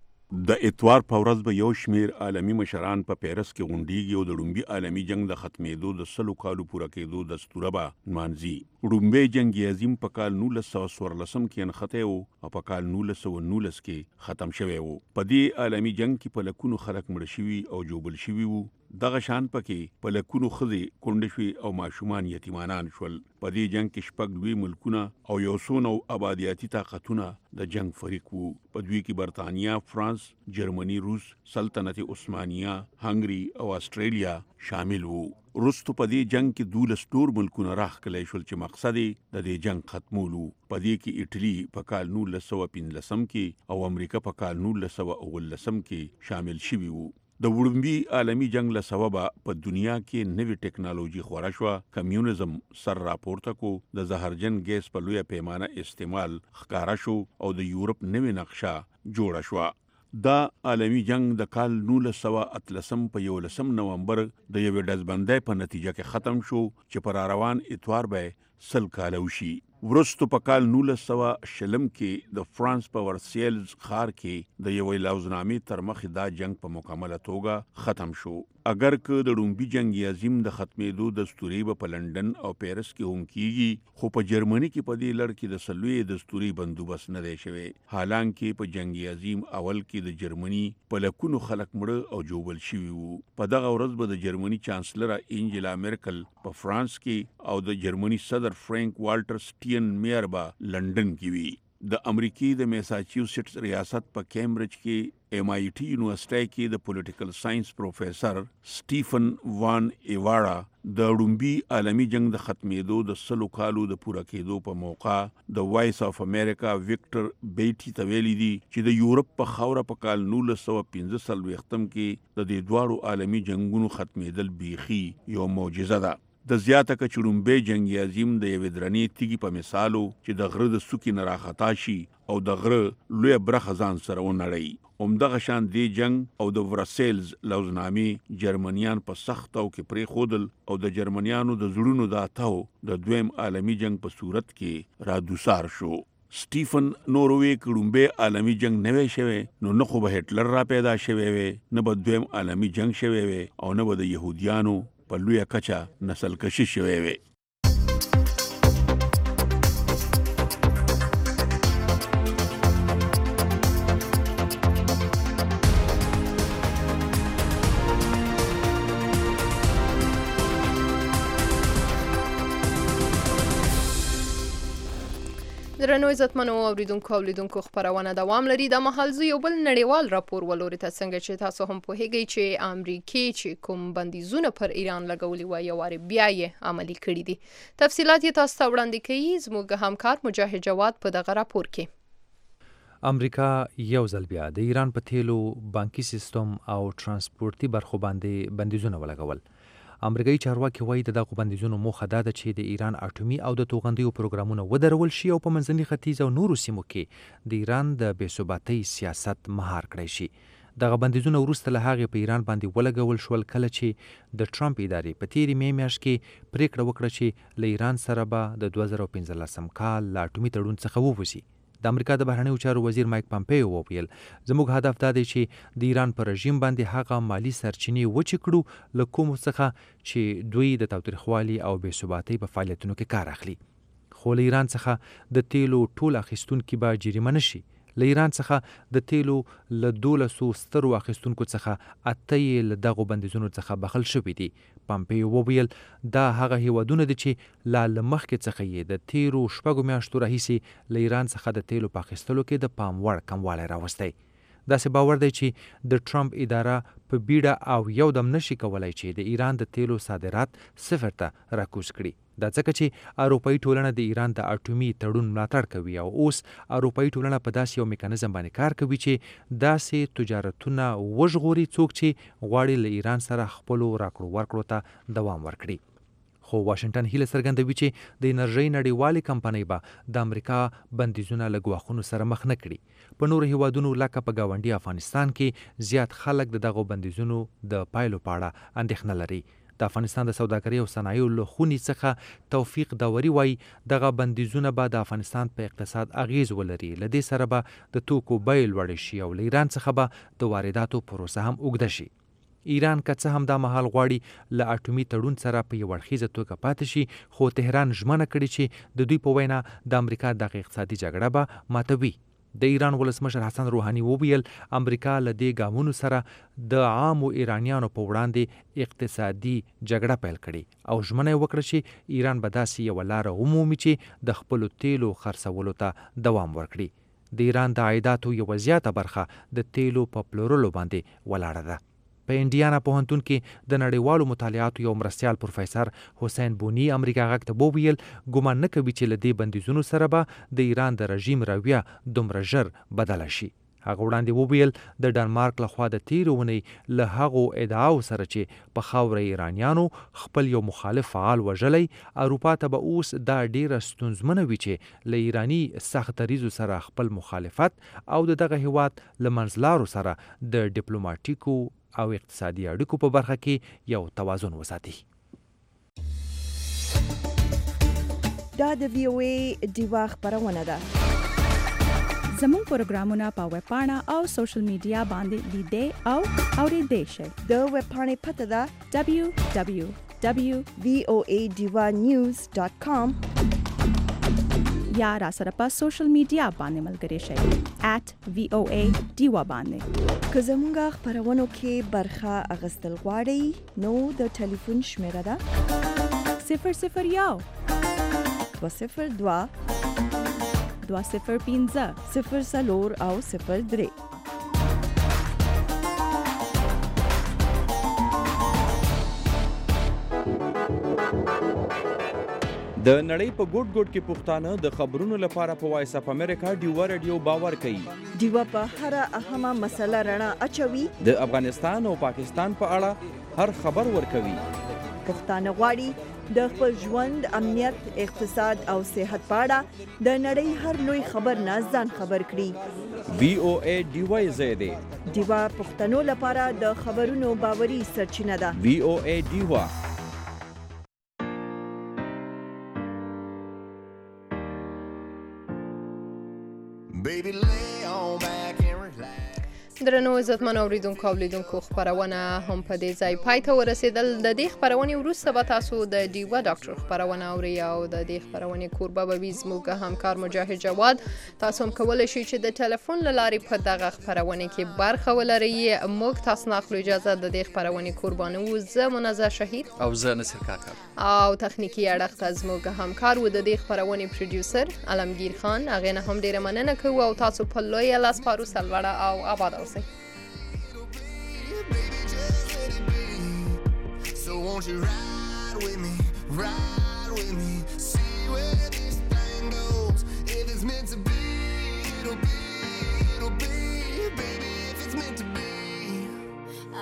د اتوار په ورځ به یو شمیر عالمي مشران په پیرس کې غونډیږي او د لومړي عالمي جنگ د ختمېدو د سلو کالو پوره کېدو دستوره به نمانځي. لومړی جنگ عظیم په کال نولس سوه څوارلسم کې نښتی و او په کال نولس سوه نولس کې ختم شوی و. په دې عالمي جنگ کې په لکونو خلک مړه شوي او جوبل شوي وو. دغه شان پکې په لکونو ښځې کونډې شوي او ماشومان یتیمانان شول. په دې جنگ کې شپږ لوی ملکونه او یو څو نو آبادیاتي طاقتونه د جنگ فریق وو. په دوی کې برطانیه، فرانس، جرمني، روس، سلطنت عثمانیه، هنګري او استرالیا شامل وو. وروسته په دې جنگ کې دولس نور ملکونه راښکلی شول چې مقصد یې د دې جنگ ختمول وو. په دې کې ایټلي په کال نولس سوه پنځلسم کې او امریکا په کال نولس سوه اوولسم کې شامل شوي وو. د وړومبي عالمي جنگ له سببه په دنیا کې نوې ټکنالوژي خوره شوه. کمیونزم سر راپورته کو، د زهرجن ګیس په لویه پیمانه استعمال ښکاره شو او د یورپ نوې نقشه جوړه شوه. دا عالمي جنگ د کال نولس سوه اتلسم په یولسم نومبر د یوې ډزبندۍ په نتیجه کې ختم شو چې په راروان اتوار به سل کاله وشي. وروسته په کال نولس سوه شلم کې د فرانس په ورسیلز ښار کې د یوې لوزنامې تر مخې دا جنگ په مکمله توګه ختم شو. اگر که د لومړي جنگ عظیم د ختمېدو دستوري به په لندن او پیرس کې هم کیږي، خو په جرمني کې په دې لړ کې د څلوېښت دستوري بندوبست نه دی شوی. حالانکه په جنگ عظیم اول کې د جرمني په لکونو خلک مړه او جوبل شوي وو. په دغه ورځ به د جرمني چانسلره انجلا میرکل په فرانس کې او د جرمني صدر فرانک والټر سټین میر به لندن کې وي. د امریکای د میساچوسټس ریاست په کیمبرج کې ایم آی ټي یونیورسيټي کې د پولیټیکل ساينس پروفیسر سټیفن وان ایوارا د لومړي عالمي جنگ د ختمېدو د سلو کالو د پوره کېدو په موقع د وایس اف امریکا ویکټر بیټي ته ویلي دي چې د یورپ په خاوره په کال نولس سوه پنځه څلوېښتم کې د دې دواړو عالمي جنگونو ختمېدل بیخي یو معجزه ده. د زیاته که چې لومړی جنگ عظیم د یوې درنې تیږې په مثالو چې د غره د څوکې نه راخطا شي او د غره لویه برخه ځان سره ونړوي. همدغه شان دې جنگ او د ورسیلز لوزنامې جرمنیان په سختو کې پرېښودل او د جرمنیانو د زړونو دا تاو د دویم عالمي جنگ په صورت کې رادوسار شو. سټیفن نوروي کړومبه عالمي جنگ نه وی شوی نو نه خو به هټلر را پیدا شوی وي، نه به دویم عالمي جنگ شوی وي او نه به د يهوديانو په لویه کچه نسل کشي شوی وي. درنو عزتمنو اوریدونکو او لیدونکو خبرونه دوام لري. د مهال زه یو بل نړیوال راپور ولوري ته څنګه چې تاسو هم پوهیږئ چې امریکای چې کوم بندیزونه پر ایران لګولي و یو واری بیا یې عملي کړي دي. تفصيلات یې تاسو ته وړاندې کوي زموږ همکار مجاهد جواد په دغه راپور کې. امریکا یو ځل بیا د ایران په تیلو بانکي سیستم او ترانسپورتي برخو باندې بندیزونه ولګول. امریکایي چارواکي وایي د دغو بندیزونو موخه دا ده چې د ایران اټومي او د توغندیو پروګرامونه ودرول شي او په منځني ختیځ او نورو سیمو کې د ایران د بې ثباتۍ سیاست مهار کړی شي. دغه بندیزونه وروسته له هغې په ایران باندې ولګول شول کله چې د ټرمپ ادارې په تیرې مې میاشت کې پریکړه وکړه چې له ایران سره به د دوه زره پنځلسم کال له اټومي تړون څخه ووځي. د امریکا د بهرنیو چارو وزیر مایک پامپیو وویل زموږ هدف دا دی چې د ایران په رژیم باندې هغه مالی سرچینې وچې کړو له کومو څخه چې دوی د تاوتریخوالي او بې ثباتۍ په فعالیتونو کې کار اخلي. خو له ایران څخه د تیلو ټول اخیستونکي به جریمه نشي. له ایران څخه د تیلو له دولسو سترو اخیستونکو څخه اته یې له دغو بندیزونو څخه بخل شوي دي. پامپیو وویل دا هغه هیوادونه دي چې لا له مخکې څخه یې د تیرو شپږو میاشتو راهیسې له ایران څخه د تیلو په اخیستلو کې د پام وړ کموالی راوستی. داسې باور دی چې د ټرمپ اداره په بیړه او یو دم نشي کولای چې د ایران د تیلو صادرات صفر ته راکوز کړي. دا ځکه چې اروپایي ټولنه د ایران د اټومي تړون ملاتړ کوي او اوس اروپایي ټولنه په داسې یو میکانیزم باندې کار کوي چې داسې تجارتونه وژغوري څوک چې غواړي له ایران سره خپلو راکړو ورکړو ته دوام ورکړي. خو واشنگټن هیله څرګندوي چې د انرژۍ نړیوالې کمپنۍ به د امریکا بندیزونه له ګواښونو سره مخ نه کړي. په نورو هیوادونو لکه په ګاونډي افغانستان کې زیات خلک د دغو بندیزونو د پایلو په اړه اندېښنه لري. د افغانستان د سوداګرۍ او صنایعو له خونې څخه توفیق داوري وایي دغه بندیزونه به د افغانستان په اقتصاد اغیز ولري. له دې سره به د توکو بیې لوړې شي او له ایران څخه به د وارداتو پروسه هم اوږده شي. ایران که څه هم دا مهال غواړي له اټومي تړون سره په یو اړخیزه توګه پاتې شي خو تهران ژمنه کړې چې د دوی په وینا د امریکا دغه اقتصادي جګړه به ماتوي. د ایران ولسمشر حسن روحاني وویل امریکا له دې ګامونو سره د عامو ایرانیانو په وړاندې اقتصادي جګړه پیل کړي او ژمنه یې وکړه چې ایران به داسې یوه لاره ومومي چې د خپلو تیلو خرڅولو ته دوام ورکړي. د ایران د عایداتو یوه زیاته برخه د تیلو په پلورلو باندې ولاړه ده. په انډیانا پوهنتون کې د نړیوالو مطالعاتو یو مرستیال پروفیسر حسین بونی امریکا غږ ته وویل ګمان نه کوي چې له دې بندیزونو سره به د ایران د رژیم رویه دومره ژر بدله شي. هغه وړاندې وویل د ډنمارک لخوا د تیرې اونۍ له هغو ادعاو سره چې په خاوره ایرانیانو خپل یو مخالف فعال وژلی اروپا ته به اوس دا ډیره ستونزمنه وي چې له ایراني سخت دریځو سره خپل مخالفت او د دغه هیواد له منځلارو سره د ډیپلوماټیکو او اقتصادي اړیکو په برخه کې یو توازن وساتي. دا د وی او ای دیوا خبرونه ده. زموږ پروګرامونه په ویب پاڼه او سوشل میډیا باندې لیدئ او اورېدئ شئ. د ویب پاڼې پته ده دبلیو دبلیو دبلیو ډاټ وی او ای ډیوا نیوز ډاټ کام یا را سره په سوشل میډیا باندې ملګری شئ ایٹ وی او ای ډیوا باندې. که زموږ خبرونو کې برخه اخیستل غواړئ نو د ټلیفون شمیره ده صفر صفر یو دوه صفر دوه دوه صفر پنځه صفر څلور او صفر درې. د نړۍ په ګوټ ګوټ کې پښتانه د خبرونو لپاره په وایس اف امریکا ډیوا رادیو باور کوي. ډیوا په هر اهمه مسله رڼا اچوي. د افغانستان او پاکستان په اړه هر خبر ورکوي. پښتانه غواړي د خپل ژوند امنیت اقتصاد او صحت په اړه د نړۍ هر لوی خبر نه ځان خبر کړي. وی او ای ډیوا زیاده ډیوا پښتنو لپاره د خبرونو باوري سرچینه ده. وی او ای ډیوا. Baby, lay on back and relax. درنو عزتمن اوریدونکو او لیدونکو خبرونه هم په دې ځای پای ته ورسېدل. د دې خبرونې وروسته به تاسو د ډیوا ډاکټر خبرونه اورئ او د دې خبرونې کوربه به وي زموږ همکار مجاهد جواد. تاسو هم کولی شئ چې د ټلیفون له لارې په دغه خبرونې کې برخه ولرئ. موږ تاسو نه اخلو اجازه د دې خبرونې قربانه وو. زه منزه شهید او زه نصر کاکا او تخنیکي اړخ ته زموږ همکار و د دې خبرونې پروډوسر علمگیر خان. هغې نه هم ډیره مننه کوو او تاسو په لویه لاس پارو سلوړه او آباد اوسئ. So won't you ride with me, ride with me, see where this thing goes. If it's meant to be, it'll be.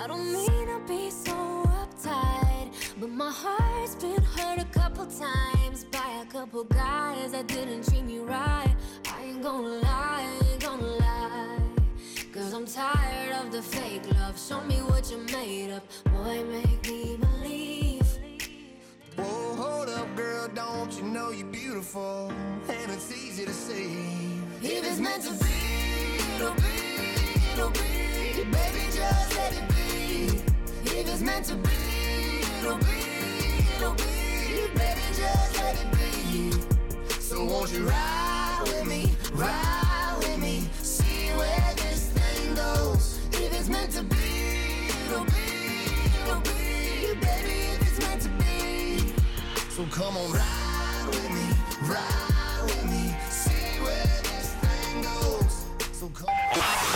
I don't mean to be so uptight, but my heart's been hurt a couple times by a couple guys that didn't treat me right. I ain't gonna lie, I ain't gonna lie, cause I'm tired of the fake love. Show me what you're made of, boy, make me believe. Whoa, hold up, girl, don't you know you're beautiful? And it's easy to see. If it's meant to be, it'll be, it'll be. Baby, just let it be. If it's meant to be, it'll be, it'll be. Baby, just let it be. So won't you ride with me, ride with me, see where this thing goes. If it's meant to be, it'll be, it'll be. Baby, if it's meant to be. So come on, ride with me, ride with me, see where this thing goes. So come on.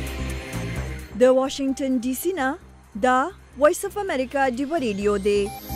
د واشنگټن ډي سي نه دا وایس اف امریکا دی ریډیو دی.